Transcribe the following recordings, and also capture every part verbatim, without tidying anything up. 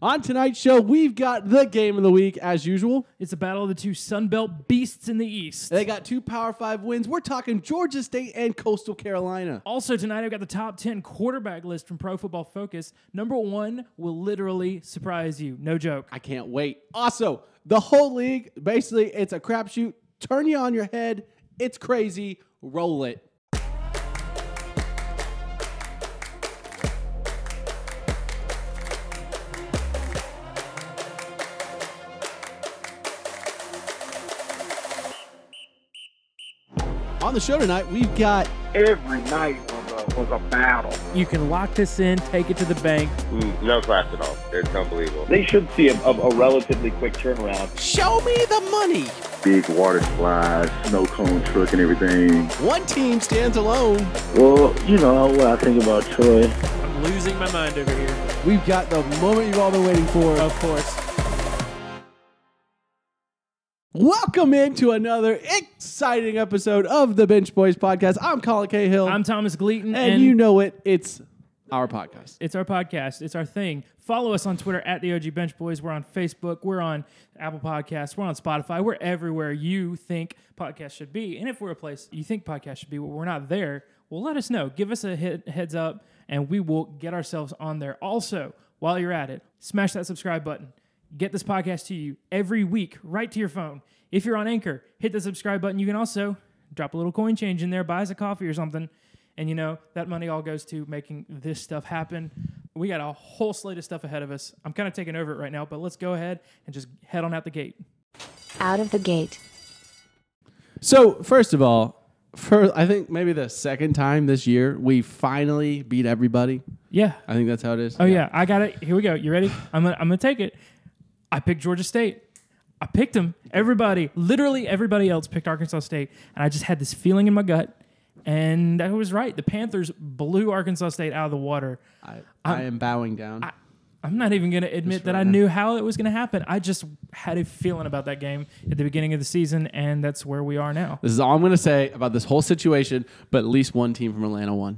On tonight's show, we've got the game of the week, as usual. It's a battle of the two Sunbelt beasts in the East. They got two Power Five wins. We're talking Georgia State and Coastal Carolina. Also tonight, I've got the top ten quarterback list from Pro Football Focus. Number one will literally surprise you. No joke. I can't wait. Also, the whole league, basically, it's a crapshoot. Turn you on your head. It's crazy. Roll it. On the show tonight, we've got... Every night was a, was a battle. You can lock this in, take it to the bank. Mm, no class at all. It's unbelievable. They should see a, a, a relatively quick turnaround. Show me the money. Big water slides, snow cone truck and everything. One team stands alone. Well, you know what I think about Troy. I'm losing my mind over here. We've got the moment you've all been waiting for. Of course. Welcome into another exciting episode of the Bench Boys podcast. I'm Colin Cahill. I'm Thomas Gleaton. and, and you know it, it's our podcast. It's our podcast. It's our thing. Follow us on Twitter at the O G Bench Boys. We're on Facebook. We're on Apple Podcasts. We're on Spotify. We're everywhere you think podcasts should be. And if we're a place you think podcasts should be, but we're not there, well, let us know. Give us a hit, heads up, and we will get ourselves on there. Also, while you're at it, smash that subscribe button. Get this podcast to you every week, right to your phone. If you're on Anchor, hit the subscribe button. You can also drop a little coin change in there, buy us a coffee or something. And, you know, that money all goes to making this stuff happen. We got a whole slate of stuff ahead of us. I'm kind of taking over it right now, but let's go ahead and just head on out the gate. Out of the gate. So, first of all, for I think maybe the second time this year, we finally beat everybody. Yeah. I think that's how it is. Oh, yeah. yeah. I got it. Here we go. You ready? I'm going I'm to take it. I picked Georgia State. I picked them. Everybody, literally everybody else picked Arkansas State. And I just had this feeling in my gut. And I was right. The Panthers blew Arkansas State out of the water. I, I am bowing down. I, I'm not even going to admit Just that right I now. knew how it was going to happen. I just had a feeling about that game at the beginning of the season, and that's where we are now. This is all I'm going to say about this whole situation, but at least one team from Atlanta won.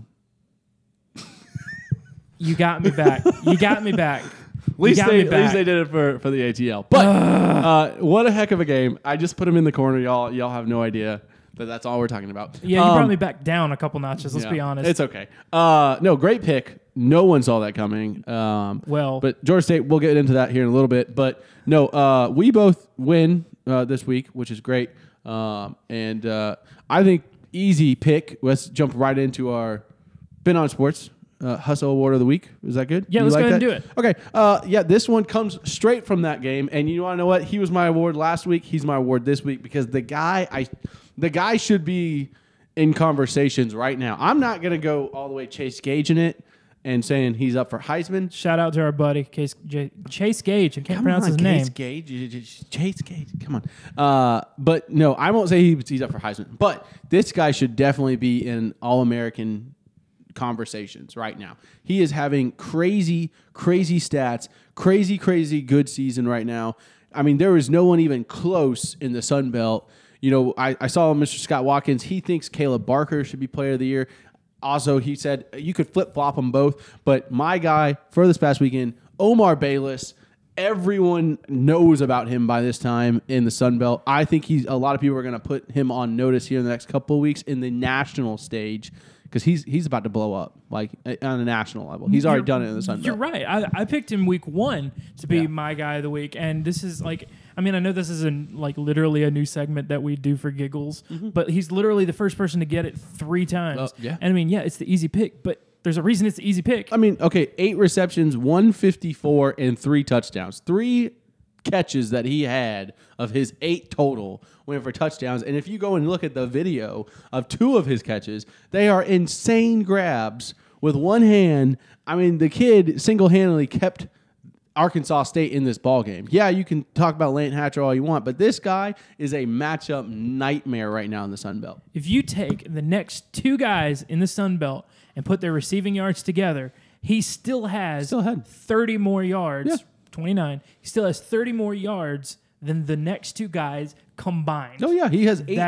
You got me back. You got me back. At least, got they, me at least back. they did it for, for the A T L. But uh, what a heck of a game. I just put him in the corner. Y'all y'all have no idea that that's all we're talking about. Yeah, you Um, brought me back down a couple notches, let's yeah, be honest. It's okay. Uh, no, great pick. No one saw that coming. Um, Well- but Georgia State, we'll get into that here in a little bit. But no, uh, we both win uh, this week, which is great. Um, and uh, I think easy pick. Let's jump right into our Been on Sports. Uh, Hustle Award of the Week. Is that good? Yeah, You let's like go ahead that? and do it. Okay. Uh, yeah, this one comes straight from that game. And you want to know what? He was my award last week. He's my award this week because the guy, I, the guy should be in conversations right now. I'm not going to go all the way Chase Gage in it and saying he's up for Heisman. Shout out to our buddy, Case, J, Chase Gage. I can't Come pronounce on, his name. Chase Gage. Chase Gage. Come on. Uh, but no, I won't say he, he's up for Heisman. But this guy should definitely be in All-American conversations right now. He is having crazy, crazy stats, crazy, crazy good season right now. I mean, there is no one even close in the Sun Belt. You know, I, I saw Mister Scott Watkins. He thinks Caleb Barker should be Player of the Year. Also, he said you could flip-flop them both. But my guy for this past weekend, Omar Bayless, everyone knows about him by this time in the Sun Belt. I think he's a lot of people are going to put him on notice here in the next couple of weeks in the national stage because he's he's about to blow up like on a national level. He's already You're- done it in the Sun Belt. You're right. I, I picked him week one to be Yeah. my guy of the week, and this is like, I mean, I know this is a, like literally a new segment that we do for giggles, but he's literally the first person to get it three times. Well, yeah. And I mean, yeah, it's the easy pick, but there's a reason it's the easy pick. I mean, okay, eight receptions, one fifty-four, and three touchdowns. Three catches that he had of his eight total went for touchdowns. And if you go and look at the video of two of his catches, they are insane grabs with one hand. I mean, the kid single-handedly kept Arkansas State in this ball game. Yeah, you can talk about Lane Hatcher all you want, but this guy is a matchup nightmare right now in the Sun Belt. If you take the next two guys in the Sun Belt and put their receiving yards together, he still has Still had. thirty more yards, Yeah. twenty-nine. He still has thirty more yards than the next two guys combined. Oh, yeah, he has eight. That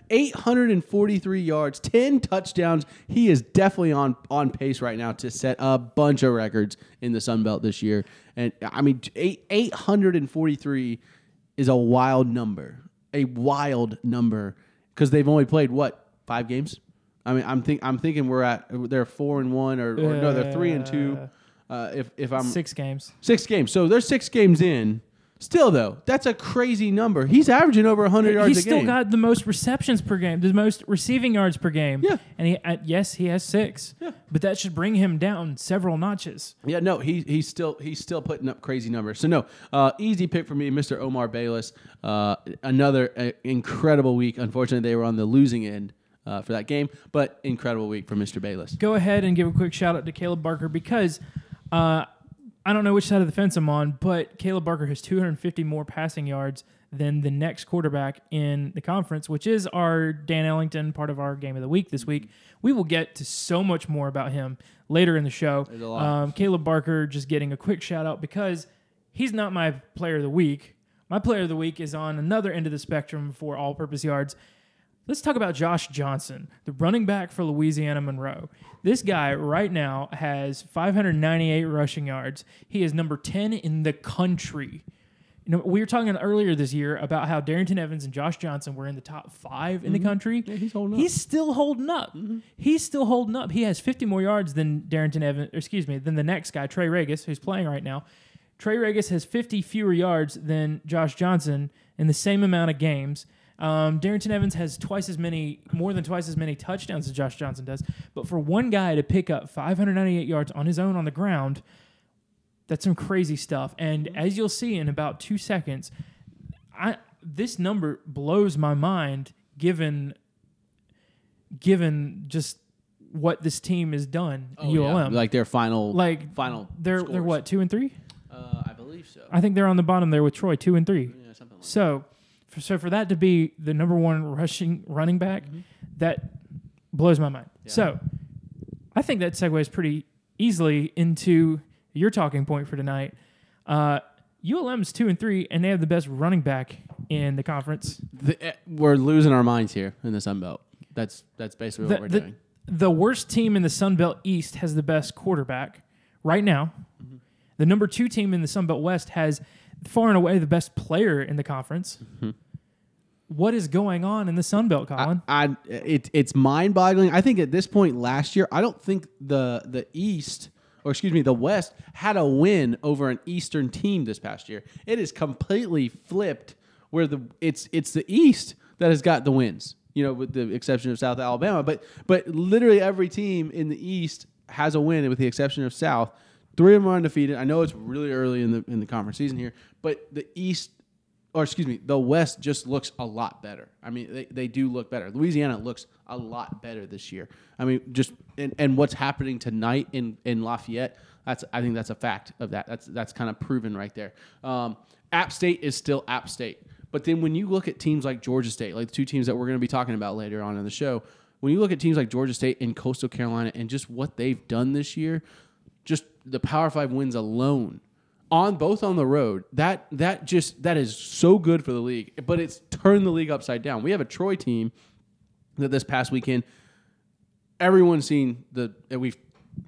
eight hundred forty-three yards, ten touchdowns. He is definitely on, on pace right now to set a bunch of records in the Sun Belt this year. And I mean, eight, eight hundred forty-three is a wild number, a wild number because they've only played what, five games? I mean, I'm think I'm thinking we're at they're four and one or, or no, they're three and two. Uh, if if I'm Six games. six games, so they're six games in. Still though, that's a crazy number. He's averaging over one hundred yards He's a still game. got the most receptions per game, the most receiving yards per game. Yeah. And he, uh, yes, he has six. Yeah. But that should bring him down several notches. Yeah, no, he he's still he's still putting up crazy numbers. So no, uh, easy pick for me, Mister Omar Bayless. Uh, another uh, incredible week. Unfortunately, they were on the losing end uh, for that game, but incredible week for Mister Bayless. Go ahead and give a quick shout out to Caleb Barker because uh, I don't know which side of the fence I'm on, but Caleb Barker has two hundred fifty more passing yards than the next quarterback in the conference, which is our Dan Ellington, part of our game of the week this week. We will get to so much more about him later in the show. There's a lot. Um, Caleb Barker just getting a quick shout out because he's not my player of the week. My player of the week is on another end of the spectrum for all-purpose yards. Let's talk about Josh Johnson, the running back for Louisiana Monroe. This guy right now has five hundred ninety-eight rushing yards. He is number ten in the country. You know, we were talking earlier this year about how Darrington Evans and Josh Johnson were in the top five in the country. Yeah, he's holding up. He's still holding up. Mm-hmm. He's still holding up. He has fifty more yards than Darrington Evans, or excuse me, than the next guy, Trey Regis, who's playing right now. Trey Regis has fifty fewer yards than Josh Johnson in the same amount of games. Um, Darrington Evans has twice as many, more than twice as many touchdowns as Josh Johnson does. But for one guy to pick up five hundred ninety-eight yards on his own on the ground, that's some crazy stuff. And as you'll see in about two seconds, I this number blows my mind given given just what this team has done at U L M. Yeah, like their final, Like final. they're scores. they're what, two and three? Uh, I believe so. I think they're on the bottom there with Troy, two and three. Yeah, something like So, for, so for that to be the number one rushing running back, Mm-hmm. that blows my mind. So, I think that segues pretty easily into your talking point for tonight. Uh, U L M's two and three, and they have the best running back in the conference. The, eh, we're losing our minds here in the Sun Belt. That's that's basically The, what we're the, doing. the worst team in the Sun Belt East has the best quarterback right now. Mm-hmm. The number two team in the Sun Belt West has far and away the best player in the conference. Mm-hmm. What is going on in the Sun Belt, Colin? I, I it, it's mind-boggling. I think at this point last year, I don't think the the East, or excuse me, the West had a win over an Eastern team this past year. It is completely flipped, where the it's it's the East that has got the wins. You know, with the exception of South Alabama, but but literally every team in the East has a win, with the exception of South. Three of them are undefeated. I know it's really early in the in the conference season here, but the East. Or excuse me, the West just looks a lot better. I mean, they, they do look better. Louisiana looks a lot better this year. I mean, just and, and what's happening tonight in, in Lafayette, that's I think that's a fact of that. That's that's kind of proven right there. Um, App State is still App State. But then when you look at teams like Georgia State, like the two teams that we're going to be talking about later on in the show, when you look at teams like Georgia State and Coastal Carolina and just what they've done this year, just the Power Five wins alone, on both on the road, that that just that is so good for the league. But it's turned the league upside down. We have a Troy team that this past weekend, everyone's seen the and we've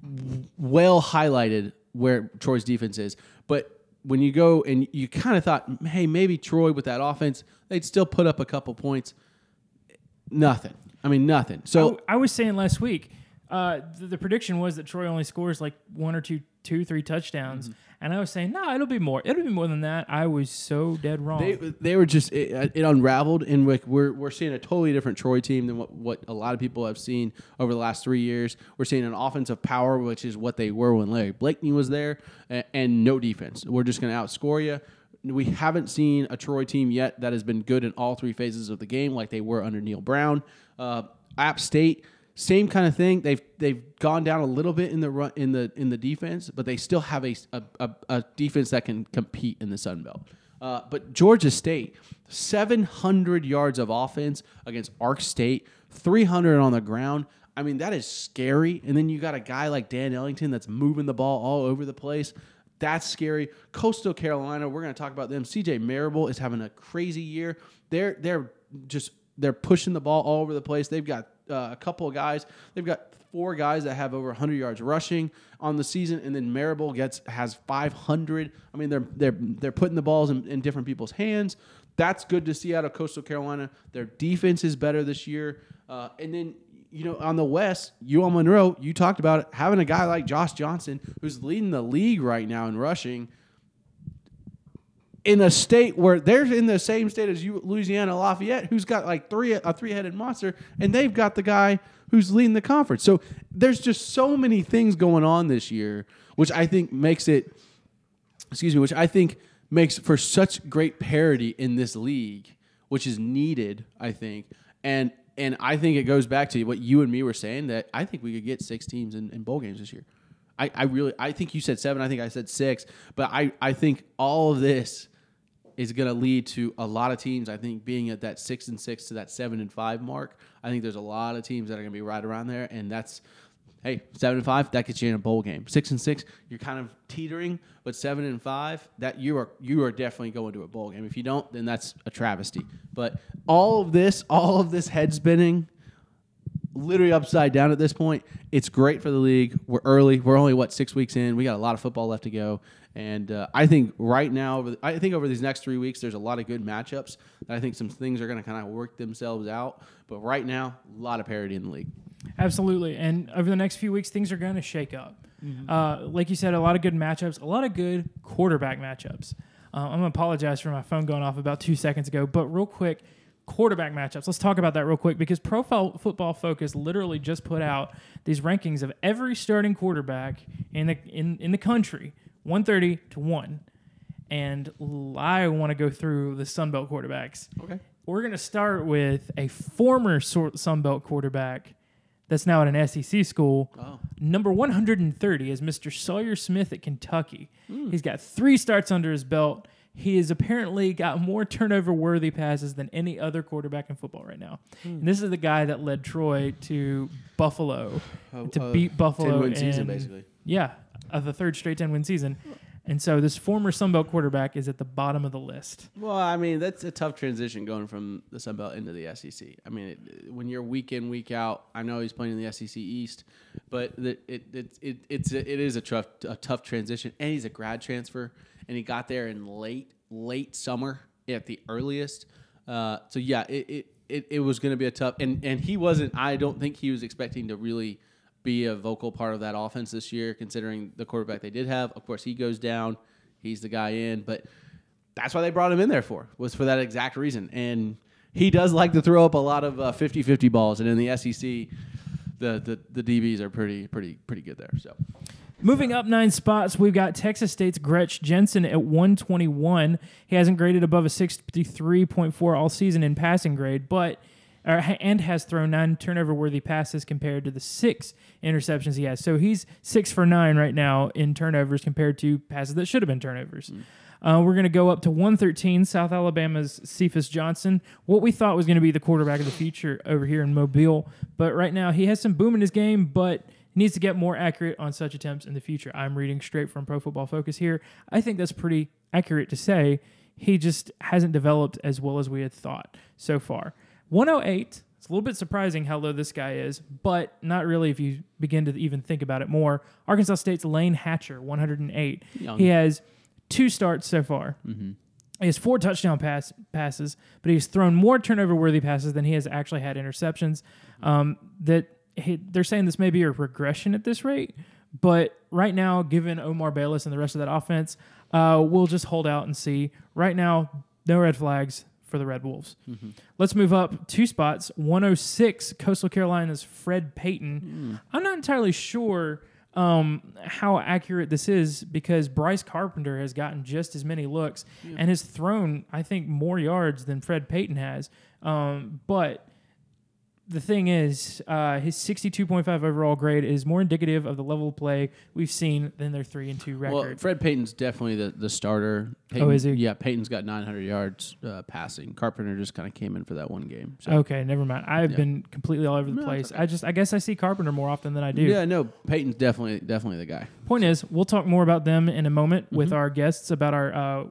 well highlighted where Troy's defense is. But when you go and you kind of thought, hey, maybe Troy with that offense, they'd still put up a couple points. Nothing. I mean, nothing. So I, I was saying last week, uh, the, the prediction was that Troy only scores like one or two, two, three touchdowns. Mm-hmm. And I was saying, no, it'll be more. It'll be more than that. I was so dead wrong. They they were just it, it unraveled, and we're we're seeing a totally different Troy team than what, what a lot of people have seen over the last three years. We're seeing an offensive power, which is what they were when Larry Blakeney was there, and, and no defense. We're just going to outscore you. We haven't seen a Troy team yet that has been good in all three phases of the game, like they were under Neil Brown. Uh, App State. Same kind of thing. They've they've gone down a little bit in the run, in the in the defense, but they still have a a, a, a defense that can compete in the Sun Belt. Uh, but Georgia State, seven hundred yards of offense against Ark State, three hundred on the ground. I mean, that is scary. And then you got a guy like Dan Ellington that's moving the ball all over the place. That's scary. Coastal Carolina, we're going to talk about them. C J Marable is having a crazy year. They're they're just they're pushing the ball all over the place. They've got uh, a couple of guys. They've got four guys that have over one hundred yards rushing on the season, and then Marable gets has five hundred. I mean, they're they're they're putting the balls in, in different people's hands. That's good to see out of Coastal Carolina. Their defense is better this year, uh, and then. You know, on the West, U L Monroe, you talked about it, having a guy like Josh Johnson, who's leading the league right now in rushing, in a state where they're in the same state as you, Louisiana Lafayette, who's got like three a three-headed monster, and they've got the guy who's leading the conference. So there's just so many things going on this year, which I think makes it, excuse me, which I think makes for such great parity in this league, which is needed, I think, and. And I think it goes back to what you and me were saying, that I think we could get six teams in, in bowl games this year. I, I really, I think you said seven. I think I said six. But I, I think all of this is going to lead to a lot of teams, I think, being at that six and six to that seven and five mark. I think there's a lot of teams that are going to be right around there. And that's, hey, seven and five, that gets you in a bowl game. Six and six, you're kind of teetering. But seven and five, that you are you are definitely going to a bowl game. If you don't, then that's a travesty. But all of this, all of this head spinning, literally upside down at this point. It's great for the league. We're early. We're only what six weeks in. We got a lot of football left to go, and uh, I think right now, over the, I think over these next three weeks, there's a lot of good matchups. I think some things are going to kind of work themselves out. But right now, a lot of parity in the league. Absolutely, and over the next few weeks, things are going to shake up. Mm-hmm. Uh, like you said, a lot of good matchups, a lot of good quarterback matchups. Uh, I'm going to apologize for my phone going off about two seconds ago, but real quick, quarterback matchups. Let's talk about that real quick because Pro Football Focus literally just put out these rankings of every starting quarterback in the in, in the country, one thirty to one. And I want to go through the Sun Belt quarterbacks. Okay. We're going to start with a former Sun Belt quarterback that's now at an S E C school. Oh. Number one hundred thirty is Mister Sawyer Smith at Kentucky. Mm. He's got three starts under his belt. He has apparently got more turnover-worthy passes than any other quarterback in football right now. Mm. And this is the guy that led Troy to Buffalo, uh, to uh, beat Buffalo. ten-win season, basically. Yeah, of the third straight ten-win season. And so this former Sun Belt quarterback is at the bottom of the list. Well, I mean, that's a tough transition going from the Sun Belt into the S E C. I mean, it, when you're week in, week out, I know he's playing in the S E C East, but it it it, it it's a, it is a tough a tough transition. And he's a grad transfer, and he got there in late late summer at the earliest. Uh, so yeah, it it, it, it was going to be a tough, and and he wasn't. I don't think he was expecting to really be a vocal part of that offense this year, considering the quarterback they did have. Of course, he goes down. He's the guy in. But that's why they brought him in there for, was for that exact reason. And he does like to throw up a lot of uh, fifty-fifty balls. And in the S E C, the, the, the D Bs are pretty pretty pretty good there. So, moving up nine spots, we've got Texas State's Gretch Jensen at one twenty-one. He hasn't graded above a sixty-three point four all season in passing grade, but Uh, and has thrown nine turnover-worthy passes compared to the six interceptions he has. So he's six for nine right now in turnovers compared to passes that should have been turnovers. Mm. Uh, we're going to go up to one thirteen, South Alabama's Cephas Johnson, what we thought was going to be the quarterback of the future over here in Mobile. But right now he has some boom in his game, but he needs to get more accurate on such attempts in the future. I'm reading straight from Pro Football Focus here. I think that's pretty accurate to say. He just hasn't developed as well as we had thought so far. one oh eight, it's a little bit surprising how low this guy is, but not really if you begin to even think about it more. Arkansas State's Lane Hatcher, one hundred eight. Young. He has two starts so far. Mm-hmm. He has four touchdown pass, passes, but he's thrown more turnover-worthy passes than he has actually had interceptions. Um, that he, they're saying this may be a regression at this rate, but right now, given Omar Bayless and the rest of that offense, uh, we'll just hold out and see. Right now, no red flags for the Red Wolves. Mm-hmm. Let's move up two spots. one oh six, Coastal Carolina's Fred Payton. Mm. I'm not entirely sure um, how accurate this is because Bryce Carpenter has gotten just as many looks yeah. and has thrown, I think, more yards than Fred Payton has. Um, but the thing is, uh, his sixty-two point five overall grade is more indicative of the level of play we've seen than their three and two record. Well, Fred Payton's definitely the, the starter. Payton, oh, is he? Yeah, Payton's got nine hundred yards uh, passing. Carpenter just kind of came in for that one game. So. Okay, never mind. I've yeah. been completely all over the no, place. okay. I just, I guess I see Carpenter more often than I do. Yeah, no, Payton's definitely, definitely the guy. Point is, we'll talk more about them in a moment mm-hmm. with our guests about our uh,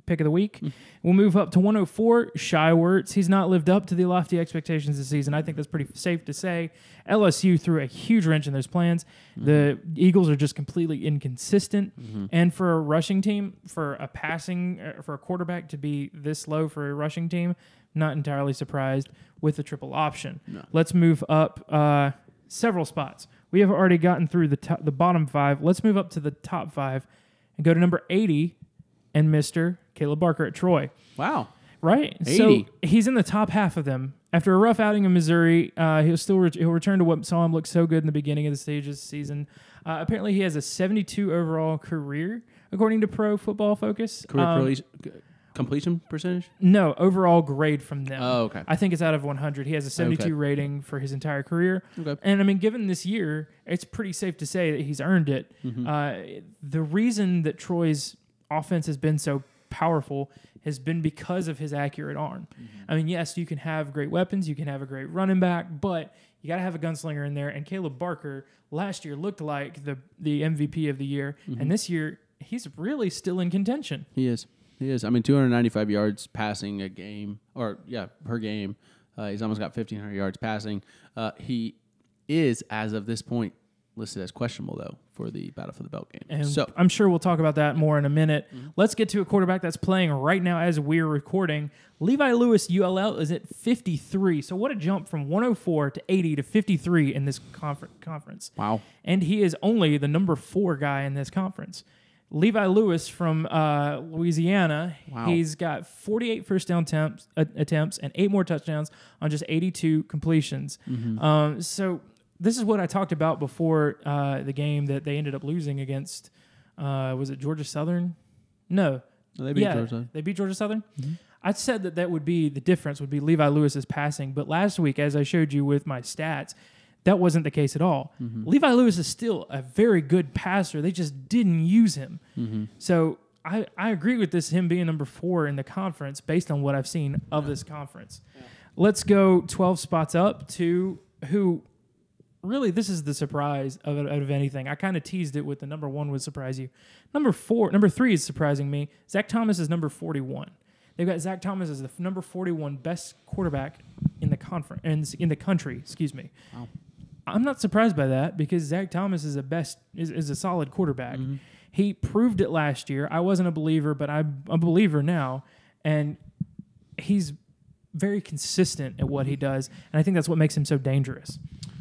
pick of the week. Mm. We'll move up to one oh four, Shai Werts. He's not lived up to the lofty expectations this season. I think that's pretty safe to say. L S U threw a huge wrench in those plans. Mm-hmm. The Eagles are just completely inconsistent. Mm-hmm. And for a rushing team, for a passing, uh, for a quarterback to be this low for a rushing team, not entirely surprised with the triple option. No. Let's move up uh, several spots. We have already gotten through the top, the bottom five. Let's move up to the top five and go to number eighty and Mister Caleb Barker at Troy. Wow. Right? eighty. So he's in the top half of them. After a rough outing in Missouri, uh, he'll still re- he'll return to what saw him look so good in the beginning of the stages season. Uh, apparently, he has a seventy-two overall career, according to Pro Football Focus. Career um, completion, completion percentage? No, overall grade from them. Oh, okay. I think it's out of one hundred. He has a seventy-two Okay. rating for his entire career. Okay. And, I mean, given this year, it's pretty safe to say that he's earned it. Mm-hmm. Uh, the reason that Troy's offense has been so powerful has been because of his accurate arm. Mm-hmm. I mean, yes, you can have great weapons, you can have a great running back, but you got to have a gunslinger in there. And Caleb Barker last year looked like the the M V P of the year, mm-hmm. and this year he's really still in contention. He is. He is. I mean, two hundred ninety-five yards passing a game, or yeah, per game. Uh, he's almost got fifteen hundred yards passing. Uh, he is, as of this point, listed as questionable, though, for the Battle for the Belt game. And so I'm sure we'll talk about that more in a minute. Mm-hmm. Let's get to a quarterback that's playing right now as we're recording. Levi Lewis, U L L, is at fifty-three. So what a jump from one oh four to eighty to fifty-three in this confer- conference. Wow. And he is only the number four guy in this conference. Levi Lewis from uh, Louisiana, wow. He's got forty-eight first down attempts, uh, attempts and eight more touchdowns on just eighty-two completions. Mm-hmm. Um, so this is what I talked about before uh, the game that they ended up losing against, uh, was it Georgia Southern? No. no they beat yeah, Georgia Southern. They beat Georgia Southern? Mm-hmm. I said that that would be the difference, would be Levi Lewis's passing. But last week, as I showed you with my stats, that wasn't the case at all. Mm-hmm. Levi Lewis is still a very good passer. They just didn't use him. Mm-hmm. So I, I agree with this, him being number four in the conference based on what I've seen of this conference. Yeah. Let's go twelve spots up to who really, this is the surprise of, out of anything. I kind of teased it with the number one would surprise you. Number four, number three is surprising me. Zach Thomas is number forty-one. They've got Zach Thomas as the number forty-one best quarterback in the conference, in, in the country. Excuse me. Wow. I'm not surprised by that because Zach Thomas is a best is, is a solid quarterback. Mm-hmm. He proved it last year. I wasn't a believer, but I'm a believer now, and he's very consistent at what he does, and I think that's what makes him so dangerous.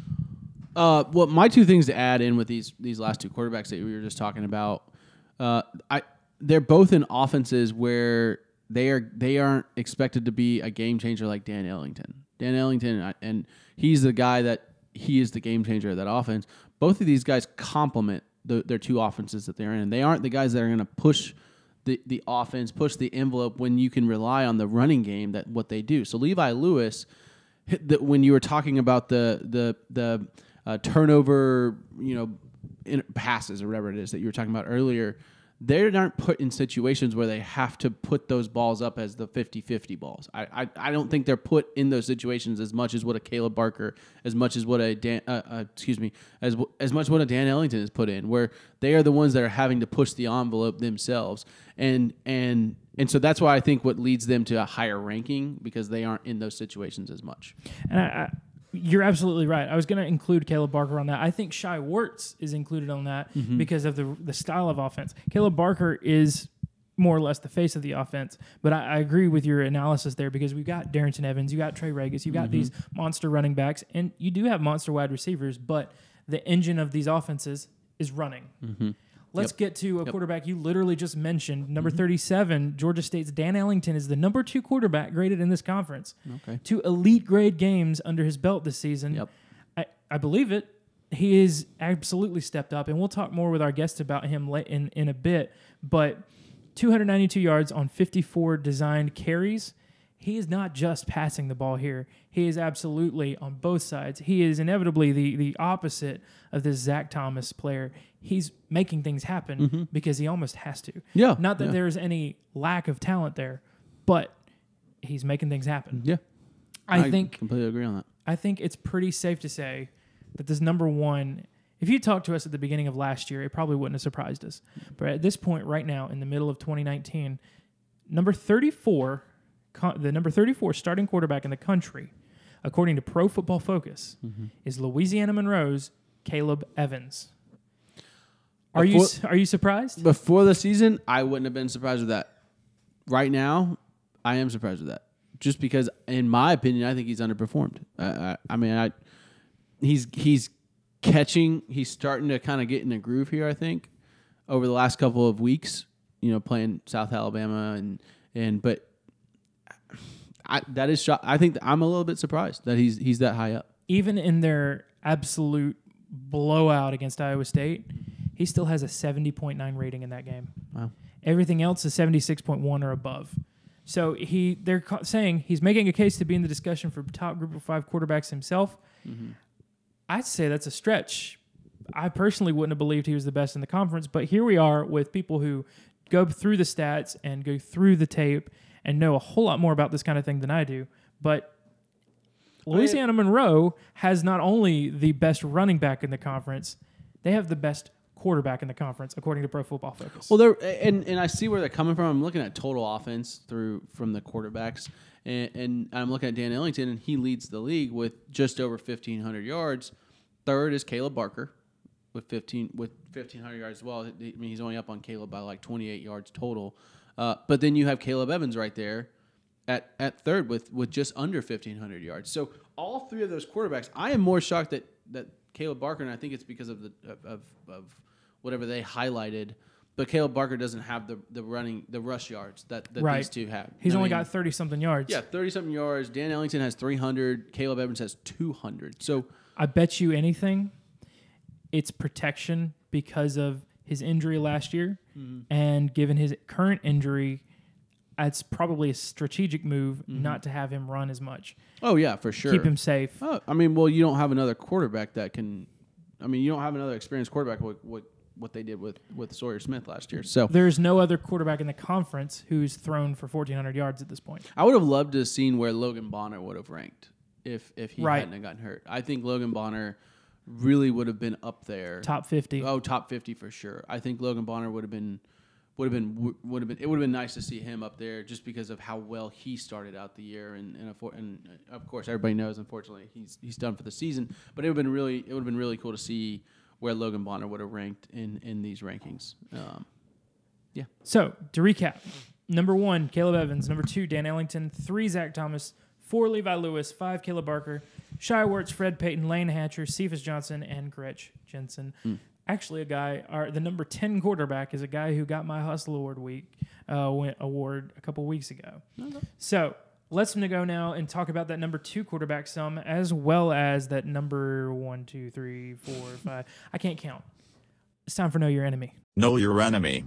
Uh, well, my two things to add in with these these last two quarterbacks that we were just talking about, uh, I they're both in offenses where they are they aren't expected to be a game changer like Dan Ellington. Dan Ellington, and he's the guy that he is the game changer of that offense. Both of these guys complement the, their two offenses that they're in. They aren't the guys that are going to push the, the offense, push the envelope when you can rely on the running game that what they do. So Levi Lewis, the, when you were talking about the the the uh, turnover, you know, in passes or whatever it is that you were talking about earlier, they aren't put in situations where they have to put those balls up as the fifty-fifty balls. I, I I don't think they're put in those situations as much as what a Caleb Barker, as much as what a Dan, uh, uh, excuse me, as as much what a Dan Ellington is put in, where they are the ones that are having to push the envelope themselves, and and and so that's why I think what leads them to a higher ranking because they aren't in those situations as much. And I. I You're absolutely right. I was going to include Caleb Barker on that. I think Shai Werts is included on that mm-hmm. because of the the style of offense. Caleb Barker is more or less the face of the offense, but I, I agree with your analysis there because we've got Darrington Evans, you got Trey Regis, you got mm-hmm. these monster running backs, and you do have monster wide receivers, but the engine of these offenses is running. Mm-hmm. Let's yep. get to a yep. quarterback you literally just mentioned. Number mm-hmm. thirty-seven, Georgia State's Dan Ellington is the number two quarterback graded in this conference. Okay. Two elite grade games under his belt this season. Yep. I, I believe it. He is absolutely stepped up, and we'll talk more with our guest about him in, in a bit. But two hundred ninety-two yards on fifty-four designed carries. He is not just passing the ball here. He is absolutely on both sides. He is inevitably the, the opposite of this Zach Thomas player. He's making things happen mm-hmm. because he almost has to. Yeah. Not that yeah. there's any lack of talent there, but he's making things happen. Yeah. I, I think completely agree on that. I think it's pretty safe to say that this number one, if you talked to us at the beginning of last year, it probably wouldn't have surprised us. But at this point right now, in the middle of twenty nineteen, number thirty-four, co- the number thirty-four starting quarterback in the country, according to Pro Football Focus, mm-hmm. is Louisiana Monroe's Caleb Evans. Are before, you are you surprised? Before the season, I wouldn't have been surprised with that. Right now, I am surprised with that. Just because, in my opinion, I think he's underperformed. I, I, I mean, I he's he's catching. He's starting to kind of get in a groove here. I think over the last couple of weeks, you know, playing South Alabama and and but I, that is shock. I think that I'm a little bit surprised that he's he's that high up. Even in their absolute blowout against Iowa State, he still has a seventy point nine rating in that game. Wow. Everything else is seventy-six point one or above. So he, they're ca- saying he's making a case to be in the discussion for top group of five quarterbacks himself. Mm-hmm. I'd say that's a stretch. I personally wouldn't have believed he was the best in the conference, but here we are with people who go through the stats and go through the tape and know a whole lot more about this kind of thing than I do. But Louisiana Monroe has not only the best running back in the conference, they have the best quarterback in the conference, according to Pro Football Focus. Well, they're and, and I see where they're coming from. I'm looking at total offense through from the quarterbacks, and, and I'm looking at Dan Ellington, and he leads the league with just over fifteen hundred yards. Third is Caleb Barker with fifteen with fifteen hundred yards as well. I mean, he's only up on Caleb by like twenty-eight yards total. Uh, but then you have Caleb Evans right there at at third with with just under fifteen hundred yards. So all three of those quarterbacks, I am more shocked that that Caleb Barker, and I think it's because of the of of, of whatever they highlighted, but Caleb Barker doesn't have the, the running the rush yards that, that right. these two have. He's I only mean, got thirty something yards. Yeah, thirty something yards. Dan Ellington has three hundred. Caleb Evans has two hundred. So I bet you anything, it's protection because of his injury last year, mm-hmm. and given his current injury, it's probably a strategic move mm-hmm. not to have him run as much. Oh yeah, for sure. Keep him safe. Oh, I mean, well, you don't have another quarterback that can. I mean, you don't have another experienced quarterback with what what they did with, with Sawyer Smith last year. So there's no other quarterback in the conference who's thrown for fourteen hundred yards at this point. I would have loved to have seen where Logan Bonner would have ranked if if he right. hadn't have gotten hurt. I think Logan Bonner really would have been up there. Top fifty. Oh, top fifty for sure. I think Logan Bonner would have been would have been would have been it would have been nice to see him up there just because of how well he started out the year, and and, and of course everybody knows unfortunately he's he's done for the season, but it would have been really it would have been really cool to see where Logan Bonner would have ranked in, in these rankings. Um, yeah. So, to recap, number one, Caleb Evans. Number two, Dan Ellington. Three, Zach Thomas. Four, Levi Lewis. Five, Caleb Barker. Shai Wertz, Fred Payton, Lane Hatcher, Cephas Johnson, and Gretch Jensen. Mm. Actually, a guy, our, the number ten quarterback is a guy who got my Hustle Award week uh, went, award a couple weeks ago. Okay. So, let's go now and talk about that number two quarterback some, as well as that number one, two, three, four, five. I can't count. It's time for Know Your Enemy. Know Your Enemy.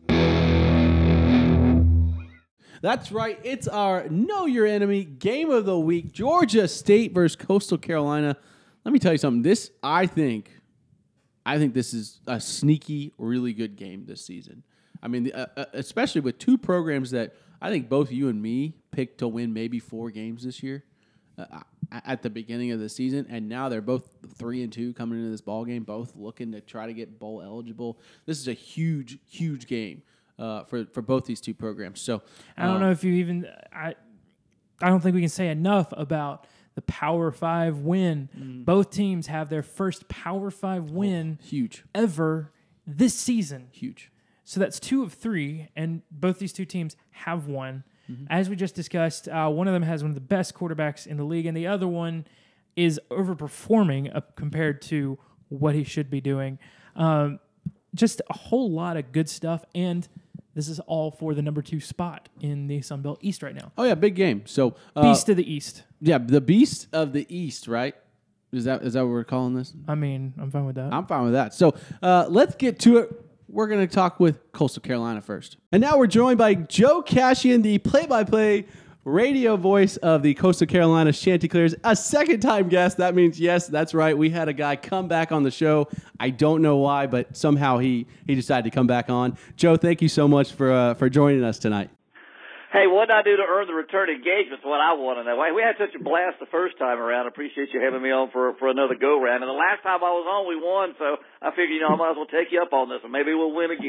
That's right. It's our Know Your Enemy game of the week. Georgia State versus Coastal Carolina. Let me tell you something. This, I think, I think this is a sneaky, really good game this season. I mean, uh, especially with two programs that I think both you and me picked to win maybe four games this year uh, at the beginning of the season, and now they're both three and two coming into this ball game, both looking to try to get bowl eligible. This is a huge, huge game uh, for for both these two programs. So I don't um, know if you even I I don't think we can say enough about the Power Five win. Mm. Both teams have their first Power Five win, oh, huge ever this season. Huge. So that's two of three, and both these two teams have won. Mm-hmm. As we just discussed, uh, one of them has one of the best quarterbacks in the league, and the other one is overperforming uh, compared to what he should be doing. Um, just a whole lot of good stuff, and this is all for the number two spot in the Sun Belt East right now. Oh, yeah, big game. So uh, Beast of the East. Yeah, the Beast of the East, right? Is that is that what we're calling this? I mean, I'm fine with that. I'm fine with that. So uh, let's get to it. We're going to talk with Coastal Carolina first. And now we're joined by Joe Cashian, the play-by-play radio voice of the Coastal Carolina Chanticleers. A second-time guest. That means, yes, that's right. We had a guy come back on the show. I don't know why, but somehow he, he decided to come back on. Joe, thank you so much for uh, for joining us tonight. Hey, what did I do to earn the return engagement is what I want to know. We had such a blast the first time around. I appreciate you having me on for for another go-round. And the last time I was on, we won, so I figured, you know, I might as well take you up on this, and maybe we'll win again.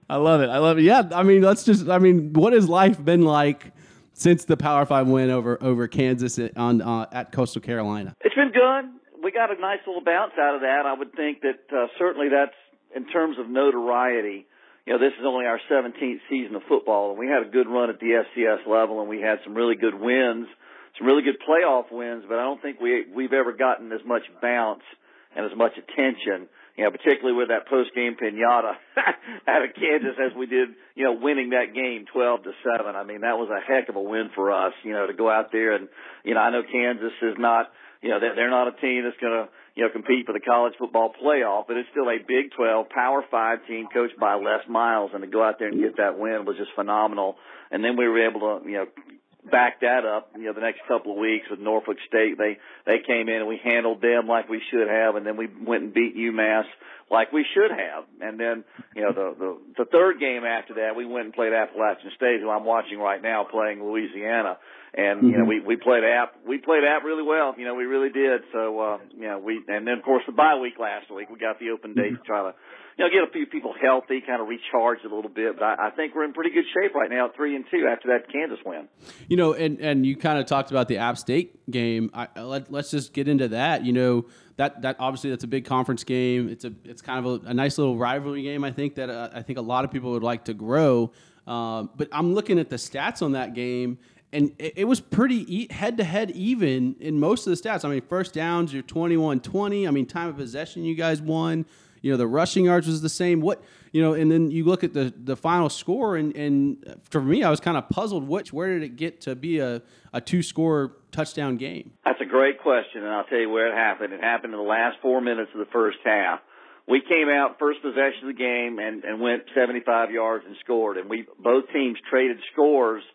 I love it. I love it. Yeah, I mean, let's just. I mean, what has life been like since the Power Five win over over Kansas on uh, at Coastal Carolina? It's been good. We got a nice little bounce out of that. I would think that uh, certainly that's in terms of notoriety. You know, this is only our seventeenth season of football, and we had a good run at the F C S level, and we had some really good wins, some really good playoff wins. But I don't think we we've ever gotten as much bounce and as much attention, you know, particularly with that post-game pinata out of Kansas as we did, you know, winning that game twelve to seven. I mean, that was a heck of a win for us, you know, to go out there and, you know, I know Kansas is not, you know, they're, they're not a team that's going to, you know, compete for the college football playoff, but it's still a Big twelve Power Five team coached by Les Miles, and to go out there and get that win was just phenomenal. And then we were able to, you know, back that up, you know, the next couple of weeks with Norfolk State. They they came in and we handled them like we should have, and then we went and beat UMass like we should have. And then, you know, the the, the third game after that, we went and played Appalachian State, who I'm watching right now playing Louisiana. And, you know, we, we played App, we played App really well. You know, we really did. So, uh, you know, we, and then of course the bye week last week, we got the open day to try to, you know, get a few people healthy, kind of recharge a little bit. But I, I think we're in pretty good shape right now at three and two after that Kansas win. You know, and, and you kind of talked about the App State game. I, let, let's just get into that. You know, that, that obviously that's a big conference game. It's a, it's kind of a, a nice little rivalry game. I think that, uh, I think a lot of people would like to grow. Um, but I'm looking at the stats on that game. And it was pretty head-to-head even in most of the stats. I mean, first downs, you're twenty-one twenty. I mean, time of possession, you guys won. You know, the rushing yards was the same. What, you know, and then you look at the, the final score, and, and for me, I was kind of puzzled. Which, where did it get to be a, a two-score touchdown game? That's a great question, and I'll tell you where it happened. It happened in the last four minutes of the first half. We came out first possession of the game and, and went seventy-five yards and scored. And we both teams traded scores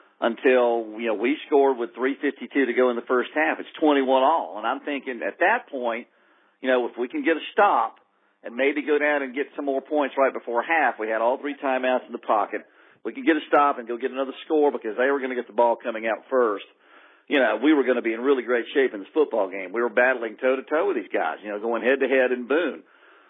until, you know, we scored with three fifty-two to go in the first half. It's twenty-one all. And I'm thinking at that point, you know, if we can get a stop and maybe go down and get some more points right before half, we had all three timeouts in the pocket. We could get a stop and go get another score because they were going to get the ball coming out first. You know, we were going to be in really great shape in this football game. We were battling toe-to-toe with these guys, you know, going head-to-head in Boone.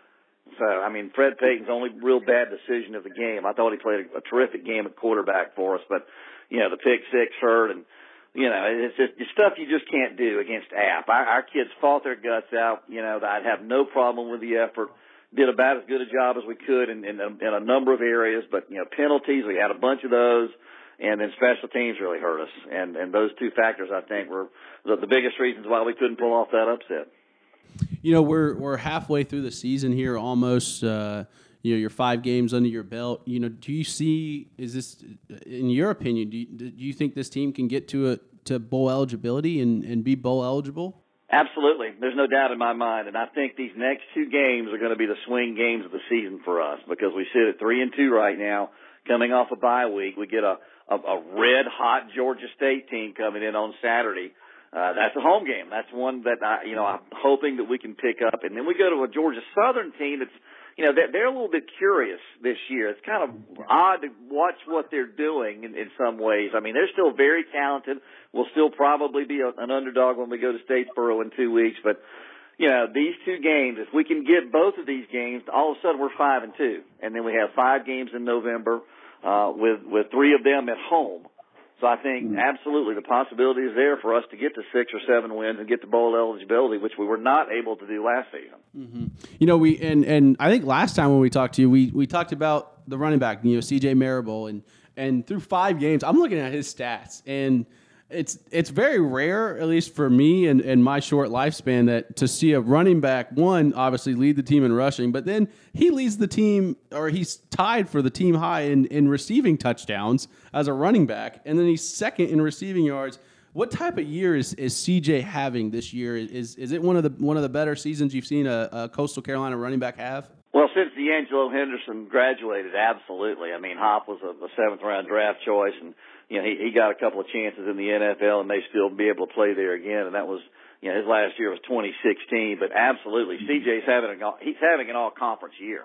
So, I mean, Fred Payton's only real bad decision of the game. I thought he played a, a terrific game at quarterback for us, but you know, the pick six hurt, and, you know, it's just it's stuff you just can't do against App. Our, our kids fought their guts out. You know, I'd have no problem with the effort. Did about as good a job as we could in, in, a, in a number of areas, but, you know, penalties, we had a bunch of those, and then special teams really hurt us. And, and those two factors, I think, were the, the biggest reasons why we couldn't pull off that upset. You know, we're we're halfway through the season here almost. Uh, you know, you're five games under your belt. You know, do you see, is this, in your opinion, do you, do you think this team can get to a to bowl eligibility and, and be bowl eligible? Absolutely. There's no doubt in my mind. And I think these next two games are going to be the swing games of the season for us because we sit at three and two right now, coming off a bye week. We get a, a, a red-hot Georgia State team coming in on Saturday. Uh, that's a home game. That's one that I, you know, I'm hoping that we can pick up. And then we go to a Georgia Southern team that's, you know, they're, they're a little bit curious this year. It's kind of odd to watch what they're doing in, in some ways. I mean, they're still very talented. We'll still probably be a, an underdog when we go to Statesboro in two weeks. But, you know, these two games, if we can get both of these games, all of a sudden we're five and two. And then we have five games in November uh, with, with three of them at home. So I think absolutely the possibility is there for us to get to six or seven wins and get to bowl eligibility, which we were not able to do last season. Mm-hmm. You know, we and, and I think last time when we talked to you, we, we talked about the running back, you know, C J Marable, and and through five games, I'm looking at his stats, and it's it's very rare, at least for me and, and my short lifespan, that to see a running back, one, obviously lead the team in rushing, but then he leads the team, or he's tied for the team high in, in receiving touchdowns as a running back, and then he's second in receiving yards. What type of year is, is C J having this year? Is is it one of the one of the better seasons you've seen a, a Coastal Carolina running back have? Well, since D'Angelo Henderson graduated, absolutely. I mean, Hop was a, a seventh-round draft choice, and you know he, he got a couple of chances in the N F L, and may still be able to play there again. And that was, you know, his last year was twenty sixteen. But absolutely, C J's having a, he's having an all-conference year.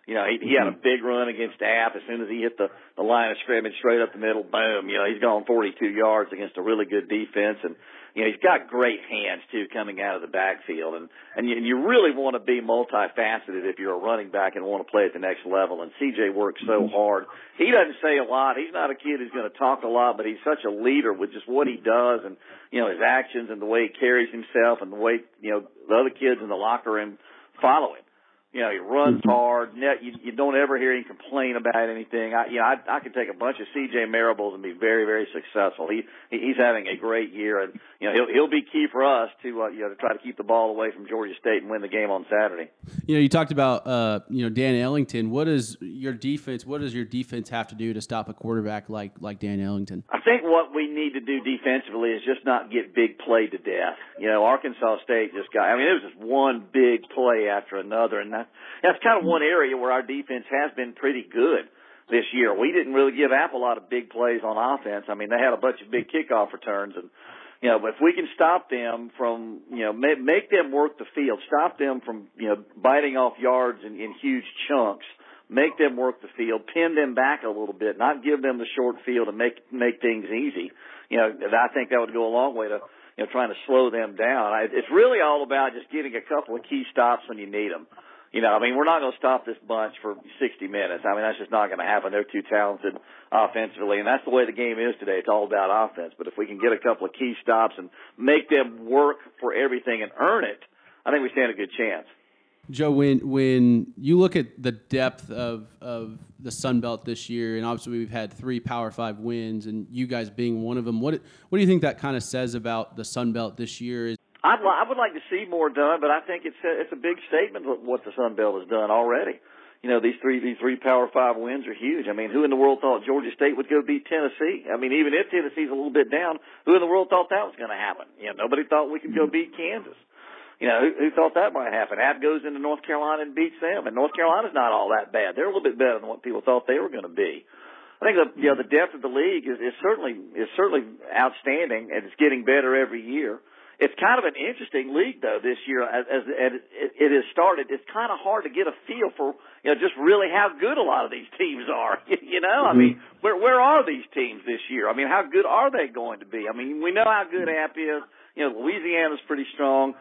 You know, he, he had a big run against App. As soon as he hit the, the line of scrimmage straight up the middle, boom, you know, he's gone forty-two yards against a really good defense. And, you know, he's got great hands, too, coming out of the backfield. And, and, you, and you really want to be multifaceted if you're a running back and want to play at the next level. And C J works so hard. He doesn't say a lot. He's not a kid who's going to talk a lot, but he's such a leader with just what he does and, you know, his actions and the way he carries himself and the way, you know, the other kids in the locker room follow him. You know, he runs hard. You, you don't ever hear him complain about anything. I, you know, I, I could take a bunch of C J Marables and be very, very successful. He, he's having a great year, and you know, he'll he'll be key for us to uh, you know to try to keep the ball away from Georgia State and win the game on Saturday. You know, you talked about uh, you know Dan Ellington. What does your defense? What does your defense have to do to stop a quarterback like like Dan Ellington? I think what we need to do defensively is just not get big played to death. You know, Arkansas State just got. I mean, it was just one big play after another, and that. That's kind of one area where our defense has been pretty good this year. We didn't really give App a lot of big plays on offense. I mean, they had a bunch of big kickoff returns, and you know, if we can stop them from, you know, make, make them work the field, stop them from, you know, biting off yards in, in huge chunks, make them work the field, pin them back a little bit, not give them the short field and make make things easy. You know, I think that would go a long way to, you know, trying to slow them down. I, it's really all about just getting a couple of key stops when you need them. You know, I mean, we're not going to stop this bunch for sixty minutes. I mean, that's just not going to happen. They're too talented offensively, and that's the way the game is today. It's all about offense. But if we can get a couple of key stops and make them work for everything and earn it, I think we stand a good chance. Joe, when when you look at the depth of, of the Sun Belt this year, and obviously we've had three Power Five wins, and you guys being one of them, what what do you think that kind of says about the Sun Belt this year? I'd li- I would like to see more done, but I think it's a, it's a big statement what the Sun Belt has done already. You know, these three these three Power Five wins are huge. I mean, who in the world thought Georgia State would go beat Tennessee? I mean, even if Tennessee's a little bit down, who in the world thought that was going to happen? You know, nobody thought we could go beat Kansas. You know, who, who thought that might happen? App goes into North Carolina and beats them, and North Carolina's not all that bad. They're a little bit better than what people thought they were going to be. I think the you know the depth of the league is, is certainly is certainly outstanding, and it's getting better every year. It's kind of an interesting league, though, this year as, as, as it has started. It's kind of hard to get a feel for, you know, just really how good a lot of these teams are. You know, I mean, where where are these teams this year? I mean, how good are they going to be? I mean, we know how good App is. You know, Louisiana's pretty strong.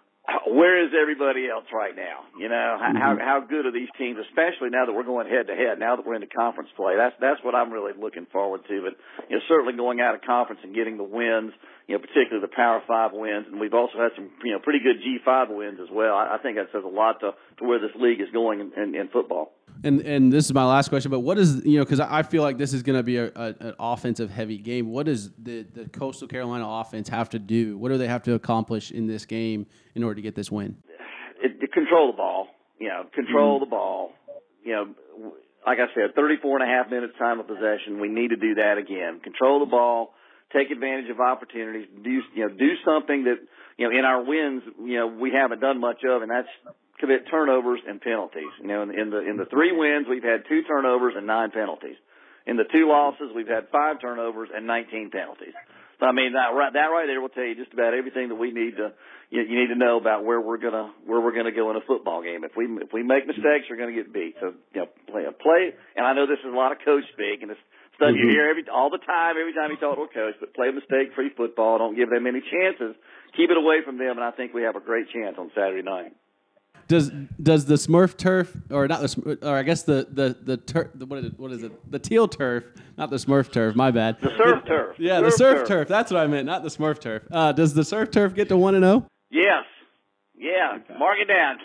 Where is everybody else right now? You know, how how good are these teams, especially now that we're going head to head, now that we're into conference play? That's that's what I'm really looking forward to. But you know, certainly going out of conference and getting the wins, you know, particularly the Power Five wins, and we've also had some you know pretty good G five wins as well. I, I think that says a lot to, to where this league is going in, in, in football. And and this is my last question, but what is, you know, because I feel like this is going to be a, a, an offensive heavy game. What does the, the Coastal Carolina offense have to do? What do they have to accomplish in this game in order to get this win? It, it, control the ball, you know, control mm-hmm. the ball. You know, like I said, thirty-four and a half minutes time of possession. We need to do that again. Control the ball, take advantage of opportunities, do, you know, do something that, you know, in our wins, you know, we haven't done much of, and that's commit turnovers and penalties. You know, in, in the in the three wins, we've had two turnovers and nine penalties. In the two losses, we've had five turnovers and nineteen penalties. So I mean, that right, that right there will tell you just about everything that we need to you, you need to know about where we're gonna where we're gonna go in a football game. If we if we make mistakes, we're gonna get beat. So you know, play play. And I know this is a lot of coach speak, and it's stuff you hear every all the time, every time you talk to a coach. But play mistake-free football. Don't give them any chances. Keep it away from them, and I think we have a great chance on Saturday night. Does does the Smurf turf, or not the, or I guess the the the turf, what is it? What is it? The teal turf, not the Smurf turf. My bad. The surf turf. Yeah, surf the surf turf. turf. That's what I meant, not the Smurf turf. Uh, does the surf turf get to one and zero? Yes. Yeah. Okay. Mark it down.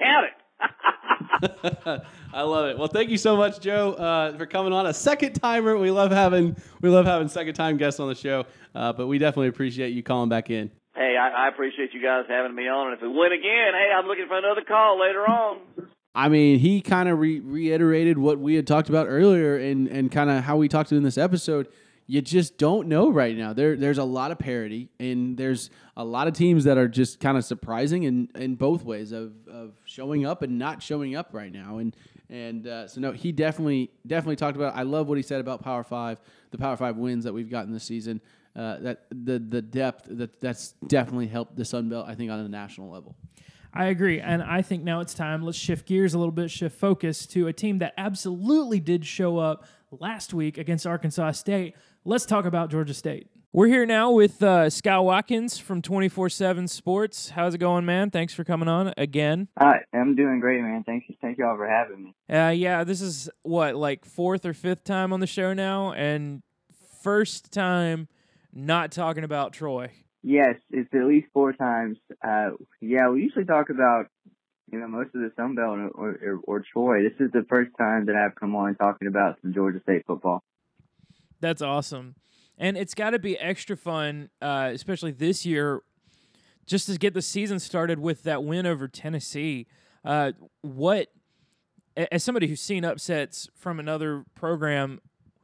Count it. I love it. Well, thank you so much, Joe, uh, for coming on. A second timer. We love having we love having second time guests on the show, uh, but we definitely appreciate you calling back in. Hey, I, I appreciate you guys having me on, and if we win again, hey, I'm looking for another call later on. I mean, he kind of re- reiterated what we had talked about earlier, and, and kind of how we talked in this episode. You just don't know right now. There, there's a lot of parity, and there's a lot of teams that are just kind of surprising in, in both ways of, of showing up and not showing up right now. And and uh, so no, he definitely definitely talked about it. I love what he said about Power Five, the Power Five wins that we've gotten this season. Uh, that the the depth that that's definitely helped the Sun Belt, I think, on a national level. I agree, and I think now it's time. Let's shift gears a little bit, shift focus to a team that absolutely did show up last week against Arkansas State. Let's talk about Georgia State. We're here now with uh, Scott Watkins from twenty-four seven Sports. How's it going, man? Thanks for coming on again. Hi, I'm doing great, man. Thank you, thank you all for having me. Uh, yeah, this is, what, like fourth or fifth time on the show now, and first time not talking about Troy. Yes, it's at least four times. Uh, yeah, we usually talk about, you know, most of the Sun Belt or, or, or Troy. This is the first time that I've come on talking about some Georgia State football. That's awesome. And it's got to be extra fun, uh, especially this year, just to get the season started with that win over Tennessee. Uh, what, as somebody who's seen upsets from another program,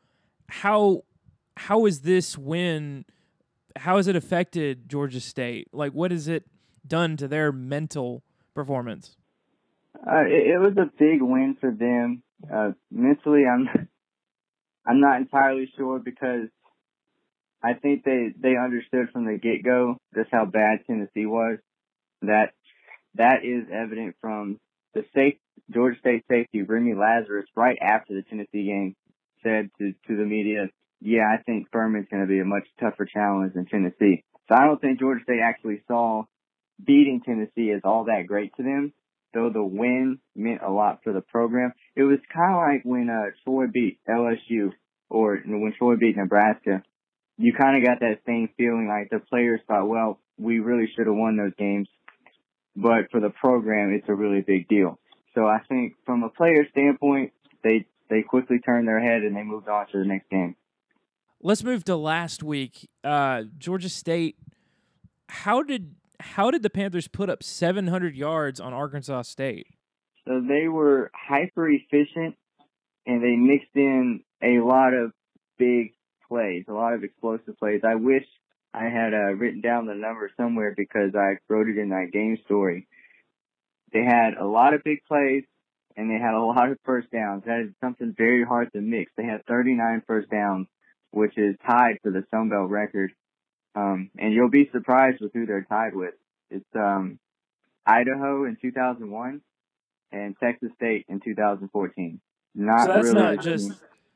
how how is this win? How has it affected Georgia State? Like, what has it done to their mental performance? Uh, it, it was a big win for them. Uh, mentally, I'm I'm not entirely sure because I think they, they understood from the get-go just how bad Tennessee was. That that is evident from the safe, Georgia State safety, Remy Lazarus, right after the Tennessee game, said to, to the media, yeah, I think Furman's going to be a much tougher challenge than Tennessee. So I don't think Georgia State actually saw beating Tennessee as all that great to them, though the win meant a lot for the program. It was kind of like when uh, Troy beat L S U or when Troy beat Nebraska. You kind of got that same feeling like the players thought, well, we really should have won those games. But for the program, it's a really big deal. So I think from a player standpoint, they they quickly turned their head and they moved on to the next game. Let's move to last week. Uh, Georgia State. How did how did the Panthers put up seven hundred yards on Arkansas State? So they were hyper efficient, and they mixed in a lot of big plays, a lot of explosive plays. I wish I had uh, written down the number somewhere because I wrote it in that game story. They had a lot of big plays, and they had a lot of first downs. That is something very hard to mix. They had thirty-nine first downs, which is tied for the Sun Belt record. Um, and you'll be surprised with who they're tied with. It's um, Idaho in two thousand one and Texas State in two thousand fourteen. Not so that's really not just.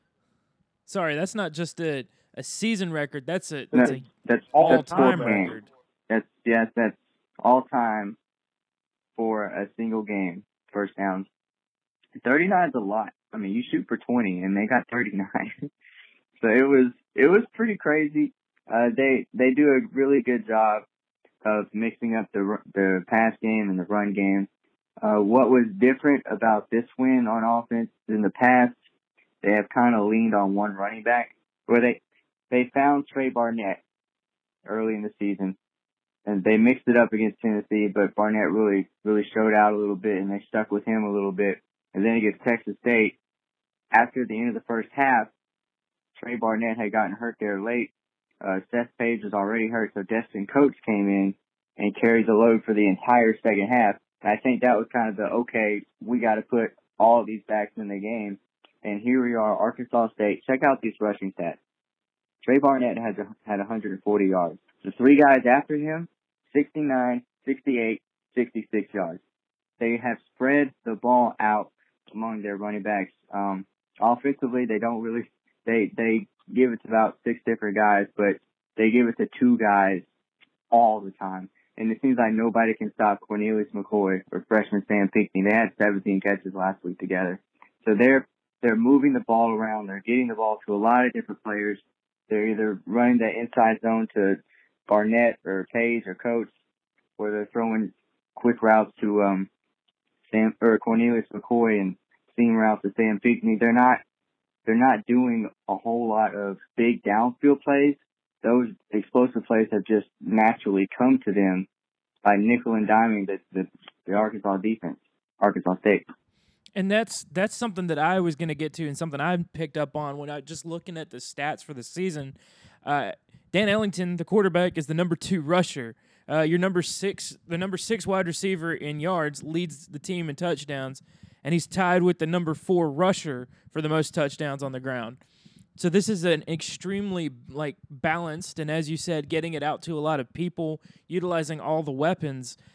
Sorry, that's not just a, a season record. That's a that's no, a that's all-time that's record. That's yes, that's all time for a single game first downs. thirty-nine is a lot. I mean, you shoot for twenty, and they got thirty-nine. So it was it was pretty crazy. Uh, they they do a really good job of mixing up the the pass game and the run game. Uh, what was different about this win on offense in the past? They have kind of leaned on one running back, where they they found Trey Barnett early in the season, and they mixed it up against Tennessee. But Barnett really really showed out a little bit, and they stuck with him a little bit. And then against Texas State, after the end of the first half, Trey Barnett had gotten hurt there late. Uh, Seth Page was already hurt, so Destin Coates came in and carried the load for the entire second half. And I think that was kind of the, okay, we got to put all of these backs in the game. And here we are, Arkansas State. Check out these rushing stats. Trey Barnett had had one hundred forty yards. The three guys after him, sixty-nine, sixty-eight, sixty-six yards. They have spread the ball out among their running backs. Um, offensively, they don't really, they, they give it to about six different guys, but they give it to two guys all the time. And it seems like nobody can stop Cornelius McCoy or freshman Sam Pinckney. They had seventeen catches last week together. So they're, they're moving the ball around. They're getting the ball to a lot of different players. They're either running the inside zone to Barnett or Page or Coates, or they're throwing quick routes to, um, Sam, or Cornelius McCoy and seam routes to Sam Pinckney. They're not, they're not doing a whole lot of big downfield plays. Those explosive plays have just naturally come to them by nickel and diming the, the, the Arkansas defense, Arkansas State. And that's that's something that I was going to get to, and something I picked up on when I just looking at the stats for the season. Uh, Dan Ellington, the quarterback, is the number two rusher. Uh, your number six, the number six wide receiver in yards, leads the team in touchdowns, and he's tied with the number four rusher for the most touchdowns on the ground. So this is an extremely like balanced, and as you said, getting it out to a lot of people, utilizing all the weapons.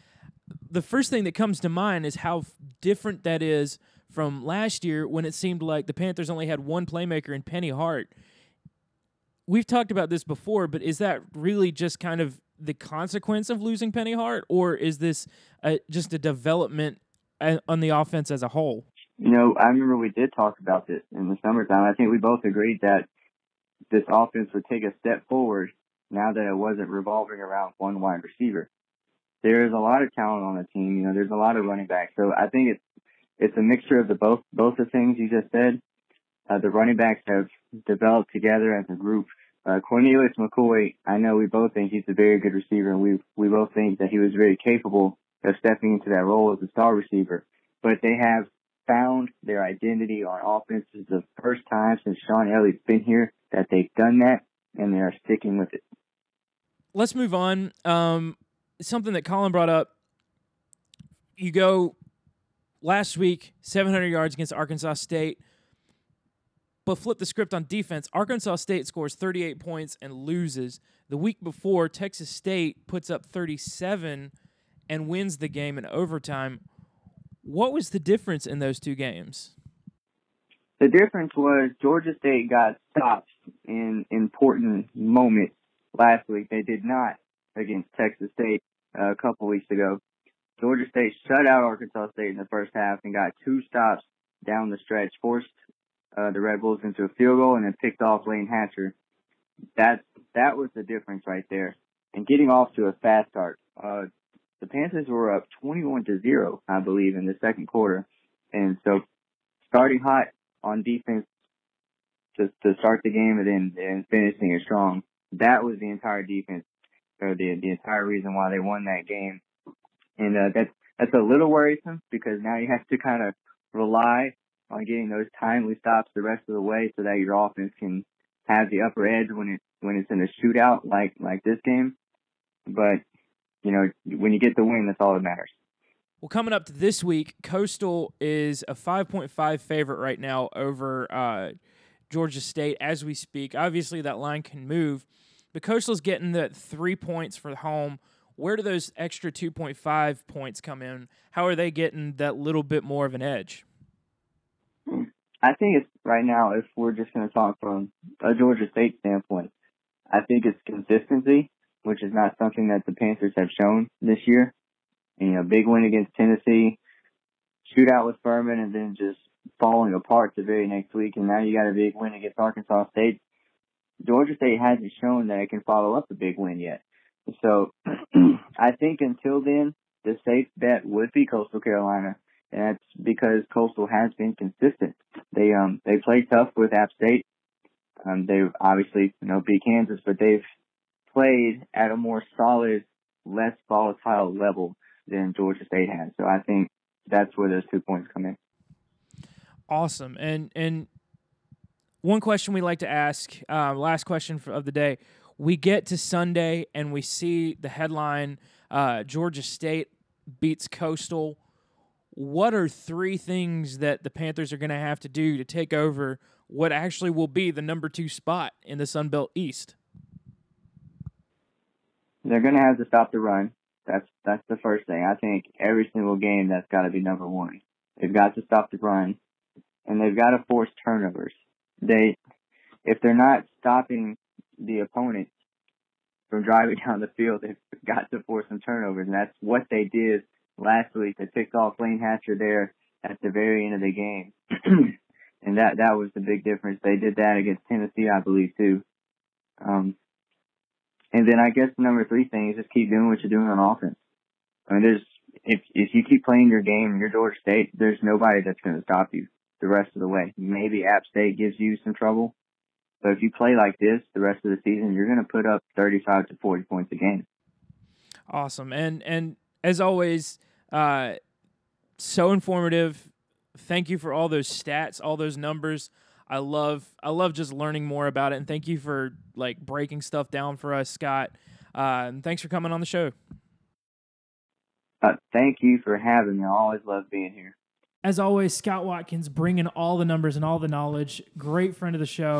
the first thing that comes to mind is how f- different that is from last year when it seemed like the Panthers only had one playmaker in Penny Hart. We've talked about this before, but is that really just kind of the consequence of losing Penny Hart, or is this a, just a development a, on the offense as a whole? You know, I remember we did talk about this in the summertime. I think we both agreed that this offense would take a step forward now that it wasn't revolving around one wide receiver. There's a lot of talent on the team. You know, there's a lot of running backs. So I think it's it's a mixture of the both both the things you just said. Uh, the running backs have developed together as a group. Uh, Cornelius McCoy, I know we both think he's a very good receiver, and we we both think that he was very capable of stepping into that role as a star receiver. But they have found their identity on offense. This is the first time since Sean Elliott's been here that they've done that, and they are sticking with it. Let's move on. Um, something that Colin brought up. You go last week, seven hundred yards against Arkansas State. But flip the script on defense. Arkansas State scores thirty-eight points and loses. The week before, Texas State puts up thirty-seven and wins the game in overtime. What was the difference in those two games? The difference was Georgia State got stops in important moments last week. They did not against Texas State uh, a couple weeks ago. Georgia State shut out Arkansas State in the first half and got two stops down the stretch, forced uh, the Red Bulls into a field goal, and then picked off Lane Hatcher. That that was the difference right there. And getting off to a fast start. Uh, the Panthers were up twenty-one to zero, I believe, in the second quarter. And so starting hot on defense to to start the game and then and finishing it strong. That was the entire defense, or the the entire reason why they won that game. And uh, that's that's a little worrisome because now you have to kind of rely on getting those timely stops the rest of the way so that your offense can have the upper edge when it when it's in a shootout like like this game. But you know, when you get the win, that's all that matters. Well, coming up to this week, Coastal is a five point five favorite right now over uh, Georgia State as we speak. Obviously, that line can move, but Coastal's getting the three points for home. Where do those extra two point five points come in? How are they getting that little bit more of an edge? I think it's right now, if we're just going to talk from a Georgia State standpoint, I think it's consistency, which is not something that the Panthers have shown this year. You know, big win against Tennessee, shootout with Furman, and then just falling apart the very next week. And now you got a big win against Arkansas State. Georgia State hasn't shown that it can follow up a big win yet. So I think until then, the safe bet would be Coastal Carolina. And that's because Coastal has been consistent. They um they played tough with App State. Um, they obviously you know beat Kansas, but they've played at a more solid, less volatile level than Georgia State has. So I think that's where those two points come in. Awesome. And and one question we like to ask, uh, last question for, of the day. We get to Sunday and we see the headline, uh, Georgia State beats Coastal. What are three things that the Panthers are going to have to do to take over what actually will be the number two spot in the Sun Belt East? They're going to have to stop the run. That's that's the first thing. I think every single game that's got to be number one. They've got to stop the run, and they've got to force turnovers. They, if they're not stopping the opponent from driving down the field, they've got to force some turnovers, and that's what they did last week. They picked off Lane Hatcher there at the very end of the game, and that that was the big difference. They did that against Tennessee, I believe, too. Um, and then I guess the number three thing is just keep doing what you're doing on offense. I mean, there's if if you keep playing your game and you're Georgia State, there's nobody that's going to stop you the rest of the way. Maybe App State gives you some trouble, but if you play like this the rest of the season, you're going to put up thirty-five to forty points a game. Awesome. And and as always, uh, so informative. Thank you for all those stats, all those numbers. I love I love just learning more about it, and thank you for like breaking stuff down for us, Scott. Uh, and thanks for coming on the show. Uh, thank you for having me. I always love being here. As always, Scott Watkins bringing all the numbers and all the knowledge. Great friend of the show.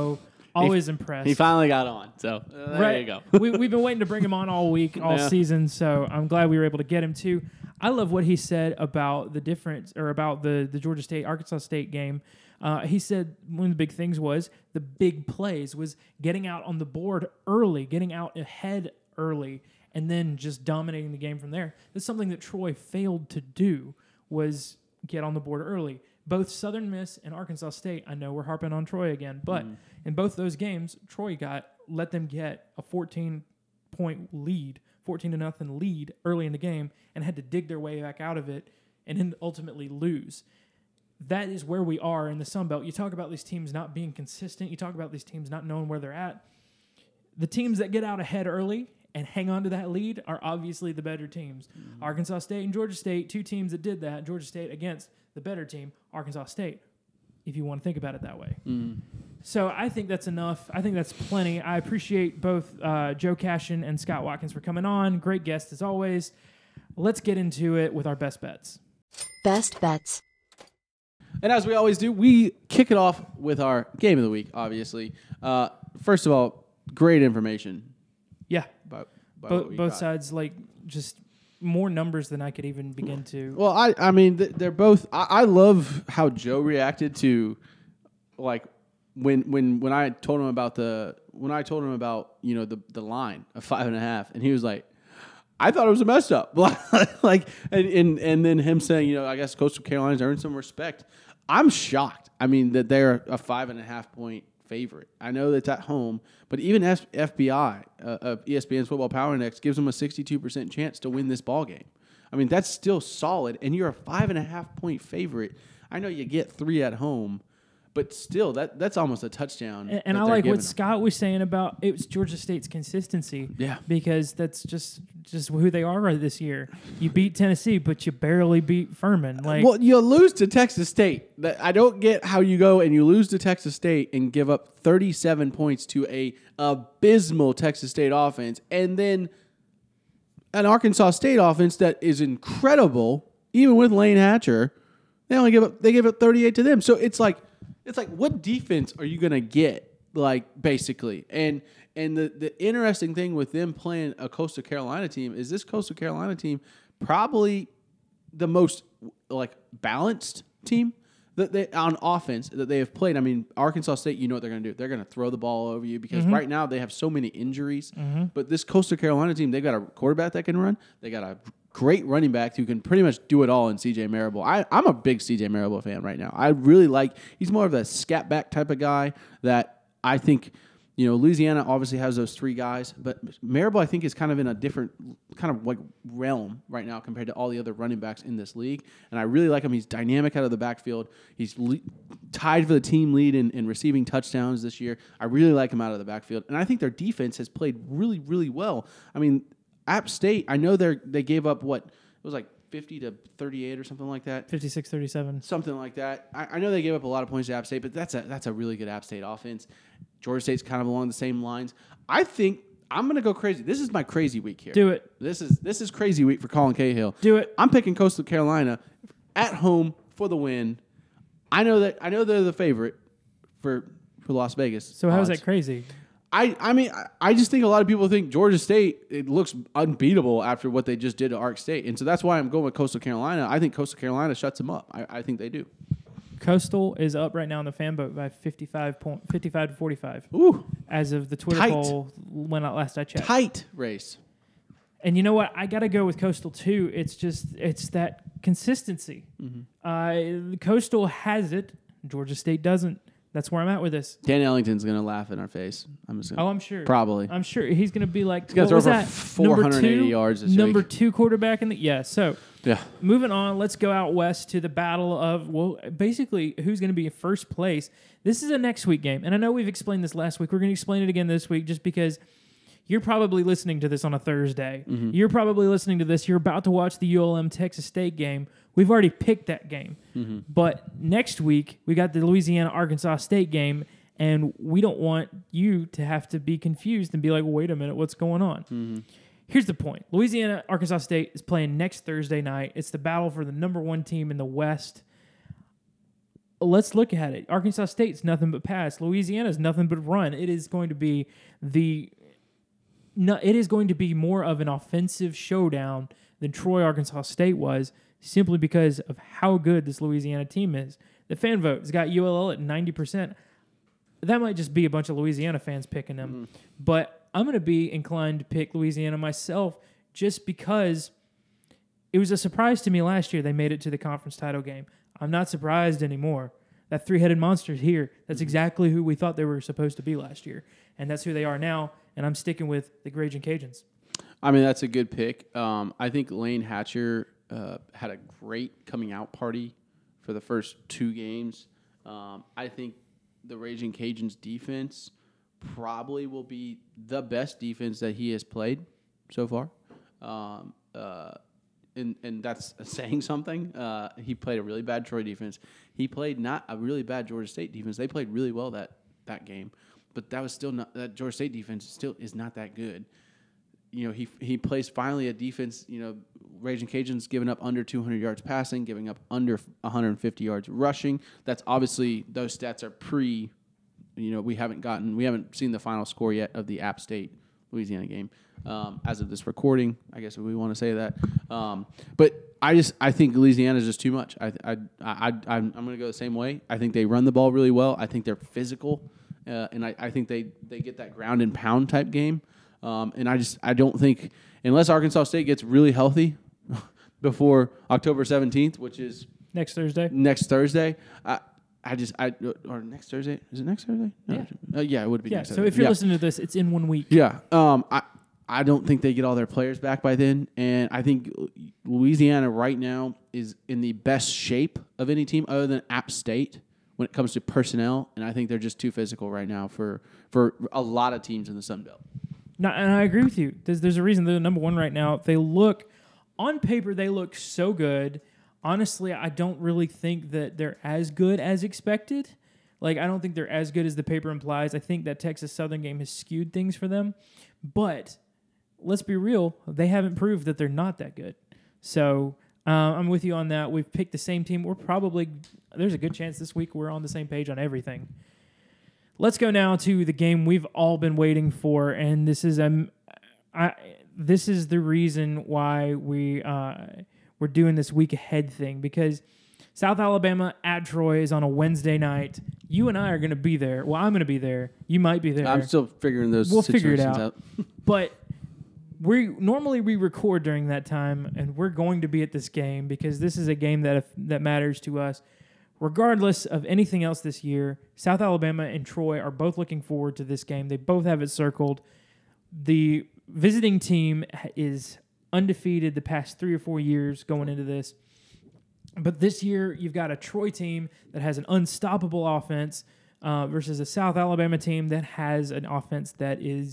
Always impressed. He finally got on. So uh, there right. you go. we, we've been waiting to bring him on all week, all Yeah. season. So I'm glad we were able to get him too. I love what he said about the difference, or about the the Georgia State Arkansas State game. Uh, he said one of the big things was the big plays was getting out on the board early, getting out ahead early, and then just dominating the game from there. That's something that Troy failed to do, was get on the board early. Both Southern Miss and Arkansas State, I know we're harping on Troy again, but mm. in both those games, Troy got let them get a fourteen point lead, fourteen to nothing lead early in the game, and had to dig their way back out of it, and then ultimately lose. That is where we are in the Sun Belt. You talk about these teams not being consistent. You talk about these teams not knowing where they're at. The teams that get out ahead early and hang on to that lead are obviously the better teams. Mm-hmm. Arkansas State and Georgia State, two teams that did that. Georgia State against the better team, Arkansas State, if you want to think about it that way. Mm. So I think that's enough. I think that's plenty. I appreciate both uh, Joe Cashin and Scott Watkins for coming on. Great guests as always. Let's get into it with our best bets. Best bets. And as we always do, we kick it off with our game of the week, obviously. Uh, first of all, great information. Yeah. About, about Bo- both got. sides, like, just more numbers than I could even begin to. Well, I I mean, they're both... I, I love how Joe reacted to, like, when when when I told him about the... When I told him about, you know, the, the line of five and a half, and he was like, I thought it was a mess up. like, and, and and then him saying, you know, I guess Coastal Carolina's earned some respect. I'm shocked. I mean, that they're a five and a half point favorite. I know that's at home, but even F- FBI, uh, of E S P N's Football Power Index, gives them a sixty-two percent chance to win this ball game. I mean, that's still solid, and you're a five and a half point favorite. I know you get three at home, but still, that that's almost a touchdown. And, and I like what Scott them. was saying about it was Georgia State's consistency. Yeah, because that's just just who they are right this year. You beat Tennessee, but you barely beat Furman. Like, well, you lose to Texas State. I don't get how you go and you lose to Texas State and give up thirty-seven points to a abysmal Texas State offense, and then an Arkansas State offense that is incredible, even with Lane Hatcher. They only give up they give up thirty-eight to them. So it's like. It's like, what defense are you going to get, like, basically? And and the, the interesting thing with them playing a Coastal Carolina team is this Coastal Carolina team probably the most, like, balanced team that they on offense that they have played. I mean, Arkansas State, you know what they're going to do. They're going to throw the ball over you because mm-hmm. right now they have so many injuries. Mm-hmm. But this Coastal Carolina team, they've got a quarterback that can run. They got a great running back who can pretty much do it all in C J Marable. I, I'm a big C J Marable fan right now. I really like – he's more of a scat back type of guy that I think – you know, Louisiana obviously has those three guys, but Marable, I think, is kind of in a different kind of like realm right now compared to all the other running backs in this league. And I really like him. He's dynamic out of the backfield. He's le- tied for the team lead in, in receiving touchdowns this year. I really like him out of the backfield. And I think their defense has played really, really well. I mean, App State, I know they they gave up what, it was like fifty to thirty-eight or something like that. fifty-six thirty-seven. Something like that. I, I know they gave up a lot of points to App State, but that's a that's a really good App State offense. Georgia State's kind of along the same lines. I think I'm going to go crazy. This is my crazy week here. Do it. This is this is crazy week for Colin Cahill. Do it. I'm picking Coastal Carolina at home for the win. I know that I know they're the favorite for for Las Vegas. So how is odds. that crazy? I, I mean, I, I just think a lot of people think Georgia State, it looks unbeatable after what they just did to Ark State. And so that's why I'm going with Coastal Carolina. I think Coastal Carolina shuts them up. I, I think they do. Coastal is up right now in the fan vote by fifty-five point fifty-five to forty-five. Ooh. As of the Twitter Tight. poll when last I checked. Tight race. And you know what? I got to go with Coastal too. It's just it's that consistency. Mm-hmm. Uh, Coastal has it. Georgia State doesn't. That's where I'm at with this. Dan Ellington's going to laugh in our face. I'm just gonna, oh, I'm sure. Probably. I'm sure he's going to be like, he's going to what throw was for that? four hundred eighty number two, yards this Number week. two quarterback in the yeah. So yeah. Moving on, let's go out west to the battle of well, basically who's going to be in first place. This is a next week game, and I know we've explained this last week. We're going to explain it again this week, just because you're probably listening to this on a Thursday. Mm-hmm. You're probably listening to this. You're about to watch the U L M Texas State game. We've already picked that game, mm-hmm. but next week we got the Louisiana Arkansas State game. And we don't want you to have to be confused and be like, wait a minute, what's going on? Mm-hmm. Here's the point. Louisiana, Arkansas State is playing next Thursday night. It's the battle for the number one team in the West. let's look at it. Arkansas State's nothing but pass. Louisiana's nothing but run. It is going to be the no, it is going to be more of an offensive showdown than Troy Arkansas State was, simply because of how good this Louisiana team is. The fan vote has got U L L at ninety percent. That might just be a bunch of Louisiana fans picking them. Mm. But I'm going to be inclined to pick Louisiana myself just because it was a surprise to me last year they made it to the conference title game. I'm not surprised anymore. That three-headed monster's here. That's mm-hmm. exactly who we thought they were supposed to be last year. And that's who they are now. And I'm sticking with the Raging Cajuns. I mean, that's a good pick. Um, I think Lane Hatcher uh, had a great coming out party for the first two games. Um, I think the Raging Cajuns defense probably will be the best defense that he has played so far. Um, uh, and, and that's saying something. Uh, he played a really bad Troy defense. He played not a really bad Georgia State defense. They played really well that, that game. But that was still not – that Georgia State defense still is not that good. You know, he he plays finally a defense, you know, Raging Cajuns giving up under two hundred yards passing, giving up under one hundred fifty yards rushing. That's obviously – those stats are pre – you know, we haven't gotten – we haven't seen the final score yet of the App State-Louisiana game um, as of this recording, I guess if we want to say that. Um, but I just – I think Louisiana is just too much. I, I, I, I, I'm going to go the same way. I think they run the ball really well. I think they're physical. Uh, and I, I think they, they get that ground and pound type game. Um, and I just I don't think, unless Arkansas State gets really healthy before October seventeenth, which is next Thursday. Next Thursday, I I just I or next Thursday is it next Thursday? No, yeah, uh, yeah, it would be. Yeah. Next So Thursday. if you're yeah. listening to this, it's in one week. Yeah. Um. I I don't think they get all their players back by then, and I think Louisiana right now is in the best shape of any team other than App State when it comes to personnel, and I think they're just too physical right now for, for a lot of teams in the Sun Belt. No, and I agree with you. There's, there's a reason they're number one right now. They look, on paper, they look so good. Honestly, I don't really think that they're as good as expected. Like, I don't think they're as good as the paper implies. I think that Texas Southern game has skewed things for them. But let's be real, they haven't proved that they're not that good. So uh, I'm with you on that. We've picked the same team. We're probably, there's a good chance this week we're on the same page on everything. Let's go now to the game we've all been waiting for, and this is um, I this is the reason why we uh, we're doing this week ahead thing, because South Alabama at Troy is on a Wednesday night. You and I are going to be there. Well, I'm going to be there. You might be there. I'm still figuring those. We'll figure it out. out. But we normally we record during that time, and we're going to be at this game because this is a game that that matters to us. Regardless of anything else this year, South Alabama and Troy are both looking forward to this game. They both have it circled. The visiting team is undefeated the past three or four years going into this. But this year, you've got a Troy team that has an unstoppable offense uh, versus a South Alabama team that has an offense that is...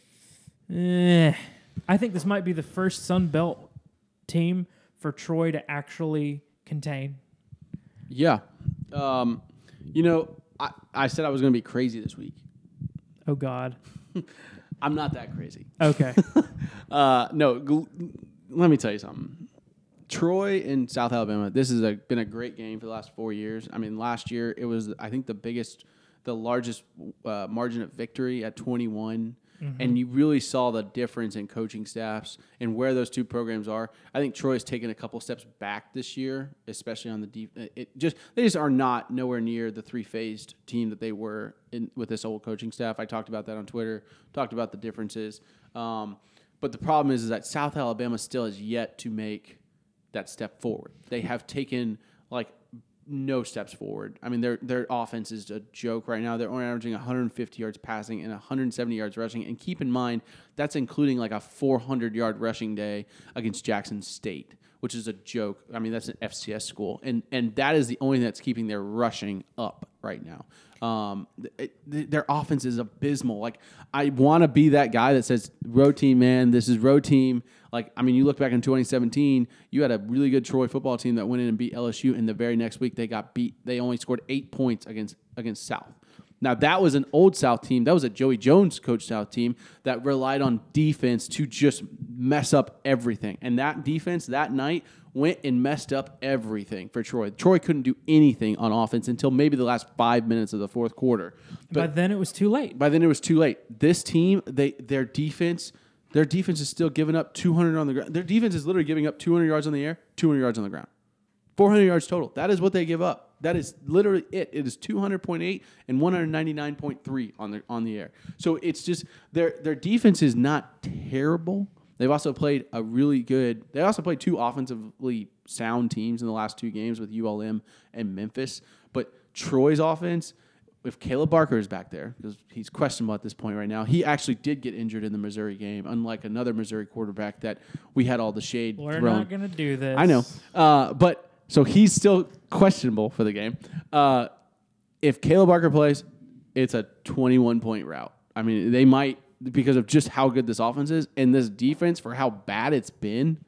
Eh. I think this might be the first Sun Belt team for Troy to actually contain. Yeah. Um, you know, I, I said I was going to be crazy this week. Oh, God. I'm not that crazy. Okay. uh, no, gl- let me tell you something. Troy and South Alabama, this has a, been a great game for the last four years. I mean, last year it was, I think, the biggest, the largest uh, margin of victory at twenty-one. Mm-hmm. And you really saw the difference in coaching staffs and where those two programs are. I think Troy's taken a couple steps back this year, especially on the deep. It just they just are not nowhere near the three-phased team that they were in with this old coaching staff. I talked about that on Twitter. Talked about the differences. Um, but the problem is, is that South Alabama still has yet to make that step forward. They have taken like no steps forward. I mean, their their offense is a joke right now. They're only averaging one hundred fifty yards passing and one hundred seventy yards rushing. And keep in mind, that's including like a four hundred yard rushing day against Jackson State, which is a joke. I mean, that's an F C S school. And and that is the only thing that's keeping their rushing up right now. Um, it, their offense is abysmal. Like, I want to be that guy that says, road team, man, this is road team. Like, I mean, you look back in twenty seventeen, you had a really good Troy football team that went in and beat L S U, and the very next week they got beat. They only scored eight points against against South. Now, that was an old South team. That was a Joey Jones coached South team that relied on defense to just mess up everything. And that defense that night went and messed up everything for Troy. Troy couldn't do anything on offense until maybe the last five minutes of the fourth quarter. But by then it was too late. By then it was too late. This team, they their defense, their defense is still giving up two hundred on the ground. Their defense is literally giving up two hundred yards on the air, two hundred yards on the ground. four hundred yards total. That is what they give up. That is literally it. It is two hundred point eight and one hundred ninety-nine point three on the on the air. So it's just their their defense is not terrible. They've also played a really good. They also played two offensively sound teams in the last two games with U L M and Memphis. But Troy's offense, if Caleb Barker is back there, because he's questionable at this point right now, he actually did get injured in the Missouri game, unlike another Missouri quarterback that we had all the shade We're thrown. not going to do this. I know, uh, but so he's still questionable for the game. Uh, if Caleb Barker plays, it's a twenty-one point route. I mean, they might, because of just how good this offense is and this defense for how bad it's been.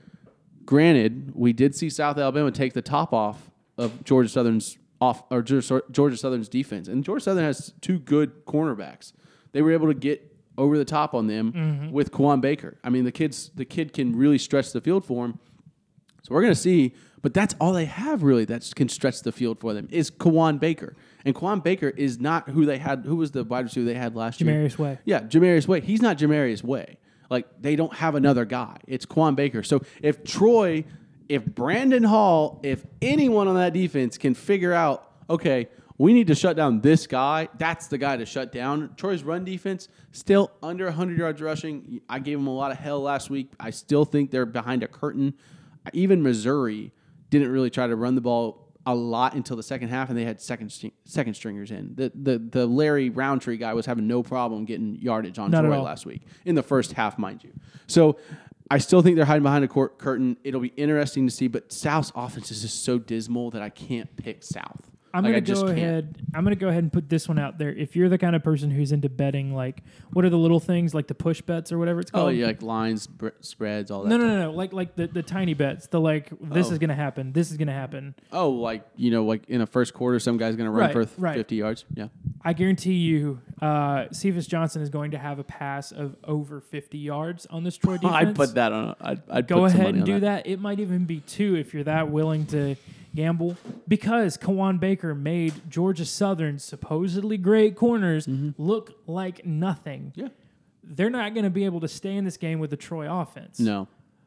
Granted, we did see South Alabama take the top off of Georgia Southern's off or Georgia Southern's defense, and Georgia Southern has two good cornerbacks. They were able to get over the top on them mm-hmm. with Quan Baker. I mean, the kids, the kid can really stretch the field for him. So we're going to see, but that's all they have really that can stretch the field for them is Quan Baker. And Quan Baker is not who they had. Who was the wide receiver they had last year? Jamarius Way. Yeah, Jamarius Way. He's not Jamarius Way. Like, they don't have another guy. It's Quan Baker. So if Troy, if Brandon Hall, if anyone on that defense can figure out, okay, we need to shut down this guy, that's the guy to shut down. Troy's run defense, still under one hundred yards rushing. I gave them a lot of hell last week. I still think they're behind a curtain. Even Missouri didn't really try to run the ball a lot until the second half, and they had second string, second stringers in. The, the the Larry Roundtree guy was having no problem getting yardage on Not Troy last week, in the first half, mind you. So I still think they're hiding behind a court curtain. It'll be interesting to see, but South's offense is just so dismal that I can't pick South. I'm like, gonna go ahead. Can't. I'm gonna go ahead and put this one out there. If you're the kind of person who's into betting, like what are the little things, like the push bets or whatever it's called? Oh yeah, like lines, br- spreads, all that. No, no, no, no. Like like the, the tiny bets. The like this oh. is gonna happen. This is gonna happen. Oh, like you know, like in a first quarter, some guy's gonna run right, for th- right. fifty yards. Yeah. I guarantee you, uh, Cephas Johnson is going to have a pass of over fifty yards on this Troy defense. I'd put that on. I'd, I'd go put some ahead money and on do that. that. It might even be two if you're that willing to gamble, because Kawan Baker made Georgia Southern's supposedly great corners mm-hmm. look like nothing. Yeah. They're not going to be able to stay in this game with the Troy offense. No.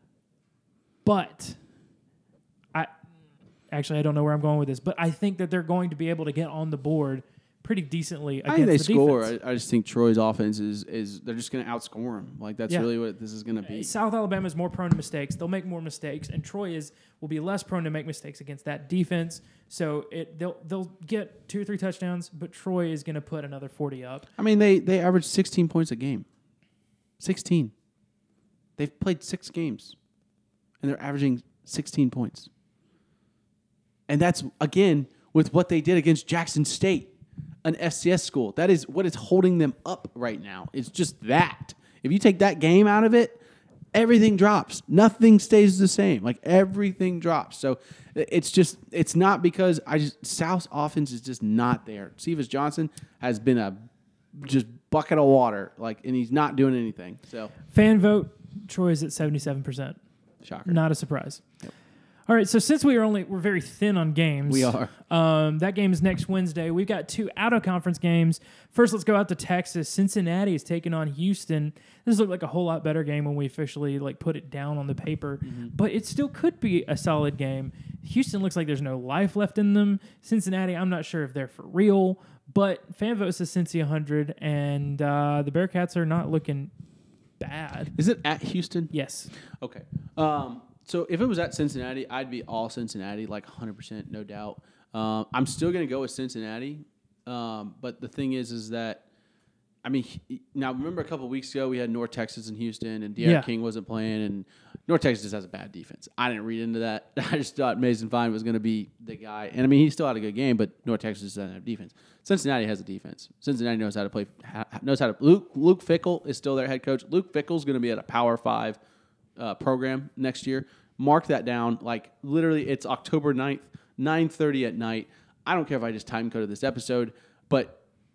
But I actually I don't know where I'm going with this, but I think that they're going to be able to get on the board pretty decently against I think they the score. defense. I, I just think Troy's offense is is they're just going to outscore them. Like that's Yeah. really what this is going to be. South Alabama is more prone to mistakes. They'll make more mistakes, and Troy is will be less prone to make mistakes against that defense. So it they'll they'll get two or three touchdowns, but Troy is going to put another forty up. I mean, they they average sixteen points a game. sixteen. They've played six games, and they're averaging sixteen points. And that's again with what they did against Jackson State, an F C S school. That is what is holding them up right now. It's just that. If you take that game out of it, everything drops. Nothing stays the same. Like everything drops. So it's just it's not because I just South's offense is just not there. Cephas Johnson has been a just bucket of water, like, and he's not doing anything. So fan vote, Troy's at seventy-seven percent. Shocker. Not a surprise. Yep. All right, so since we are only we're very thin on games, we are. Um, that game is next Wednesday. We've got two out of conference games. First, let's go out to Texas. Cincinnati is taking on Houston. This looked like a whole lot better game when we officially like put it down on the paper, mm-hmm. but it still could be a solid game. Houston looks like there's no life left in them. Cincinnati, I'm not sure if they're for real, but fan vote says Cincy one hundred, and uh, the Bearcats are not looking bad. Is it at Houston? Yes. Okay. Um, So if it was at Cincinnati, I'd be all Cincinnati, like one hundred percent, no doubt. Um, I'm still going to go with Cincinnati. Um, but the thing is, is that, I mean, he, now remember a couple of weeks ago we had North Texas and Houston, and De'Aaron Yeah. King wasn't playing, and North Texas just has a bad defense. I didn't read into that. I just thought Mason Fine was going to be the guy. And, I mean, he still had a good game, but North Texas doesn't have defense. Cincinnati has a defense. Cincinnati knows how to play, knows how to – Luke Luke Fickell is still their head coach. Luke Fickell's going to be at a Power Five uh, program next year. Mark that down. Like, literally, it's October ninth, nine thirty at night. I don't care if I just time coded this episode, but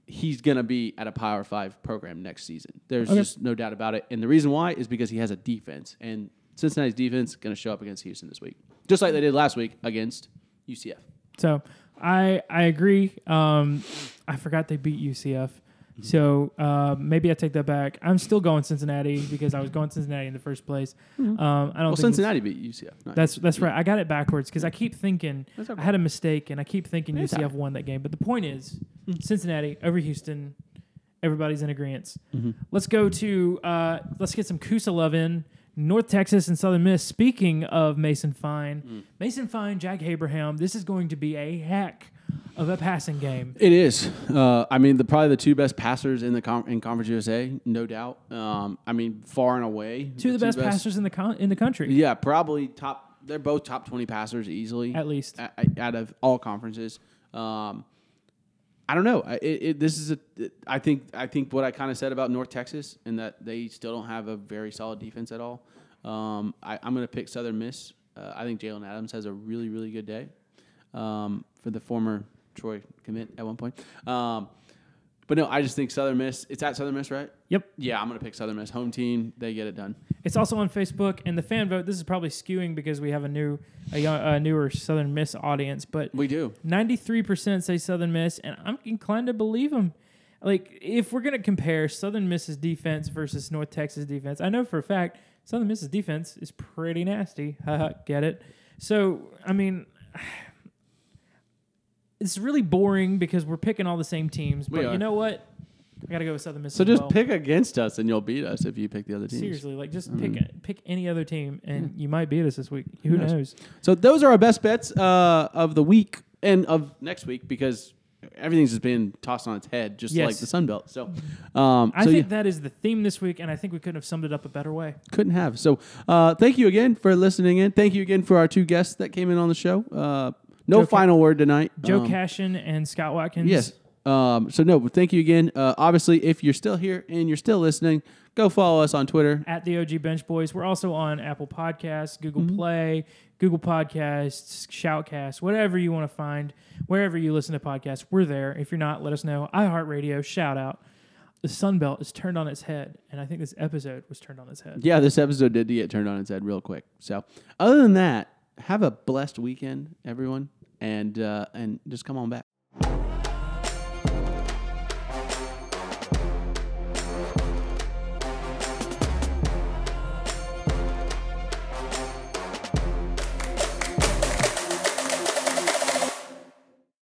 he's going to be at a Power Five program next season. There's Okay. just no doubt about it. And the reason why is because he has a defense. And Cincinnati's defense is going to show up against Houston this week, just like they did last week against U C F. So I I agree. Um, I forgot they beat U C F. So uh, maybe I take that back. I'm still going Cincinnati because I was going Cincinnati in the first place. Um, I don't Well, think it's- Cincinnati beat U C F. Nice. That's that's right. I got it backwards because I keep thinking That's okay. I had a mistake, and I keep thinking It's U C F all right. won that game. But the point is, Cincinnati over Houston. Everybody's in agreement. Mm-hmm. Let's go to uh, let's get some Coosa love in North Texas and Southern Miss. Speaking of Mason Fine, Mm. Mason Fine, Jack Abraham. This is going to be a heck of a passing game. It is. Uh, I mean, the probably the two best passers in the com- in Conference U S A, no doubt. Um, I mean, far and away, Two of the best, passers in the con- in the country, Yeah, probably top. They're both top twenty passers easily, at least. a- a- out of all conferences. Um, I don't know. I- It, it, this is a. It, I think. I think what I kind of said about North Texas, and that they still don't have a very solid defense at all. Um, I, I'm going to pick Southern Miss. Uh, I think Jalen Adams has a really, really good day. Um, for the former Troy commit at one point. Um, but no, I just think Southern Miss. It's at Southern Miss, right? Yep. Yeah, I'm going to pick Southern Miss. Home team, they get it done. It's also on Facebook and the fan vote. This is probably skewing because we have a new, a, young, a newer Southern Miss audience, but We do. ninety-three percent say Southern Miss, and I'm inclined to believe them. Like, if we're going to compare Southern Miss's defense versus North Texas defense, I know for a fact Southern Miss's defense is pretty nasty. Haha, get it? So, I mean, it's really boring because we're picking all the same teams. We But are. you know what? I got to go with Southern Miss So as just well. pick against us, and you'll beat us if you pick the other teams. Seriously, like, just pick pick any other team, and you might beat us this week. Who Who knows? knows? So those are our best bets uh, of the week and of next week because everything's just been tossed on its head, just Yes. like the Sun Belt. So, um, I so think yeah, that is the theme this week, and I think we couldn't have summed it up a better way. couldn't have. So, uh, thank you again for listening in. Thank you again for our two guests that came in on the show. Uh, no Joe Ca- final word tonight. Joe Um, Cashin and Scott Watkins. Yes. Um, so no, but thank you again. Uh, obviously, if you're still here and you're still listening, go follow us on Twitter. At the O G Bench Boys. We're also on Apple Podcasts, Google Mm-hmm. Play, Google Podcasts, Shoutcast, whatever you want to find, wherever you listen to podcasts, we're there. If you're not, let us know. iHeartRadio, shout out. The Sun Belt is turned on its head, and I think this episode was turned on its head. Yeah, this episode did get turned on its head real quick. So, other than that, have a blessed weekend, everyone, and uh, and just come on back.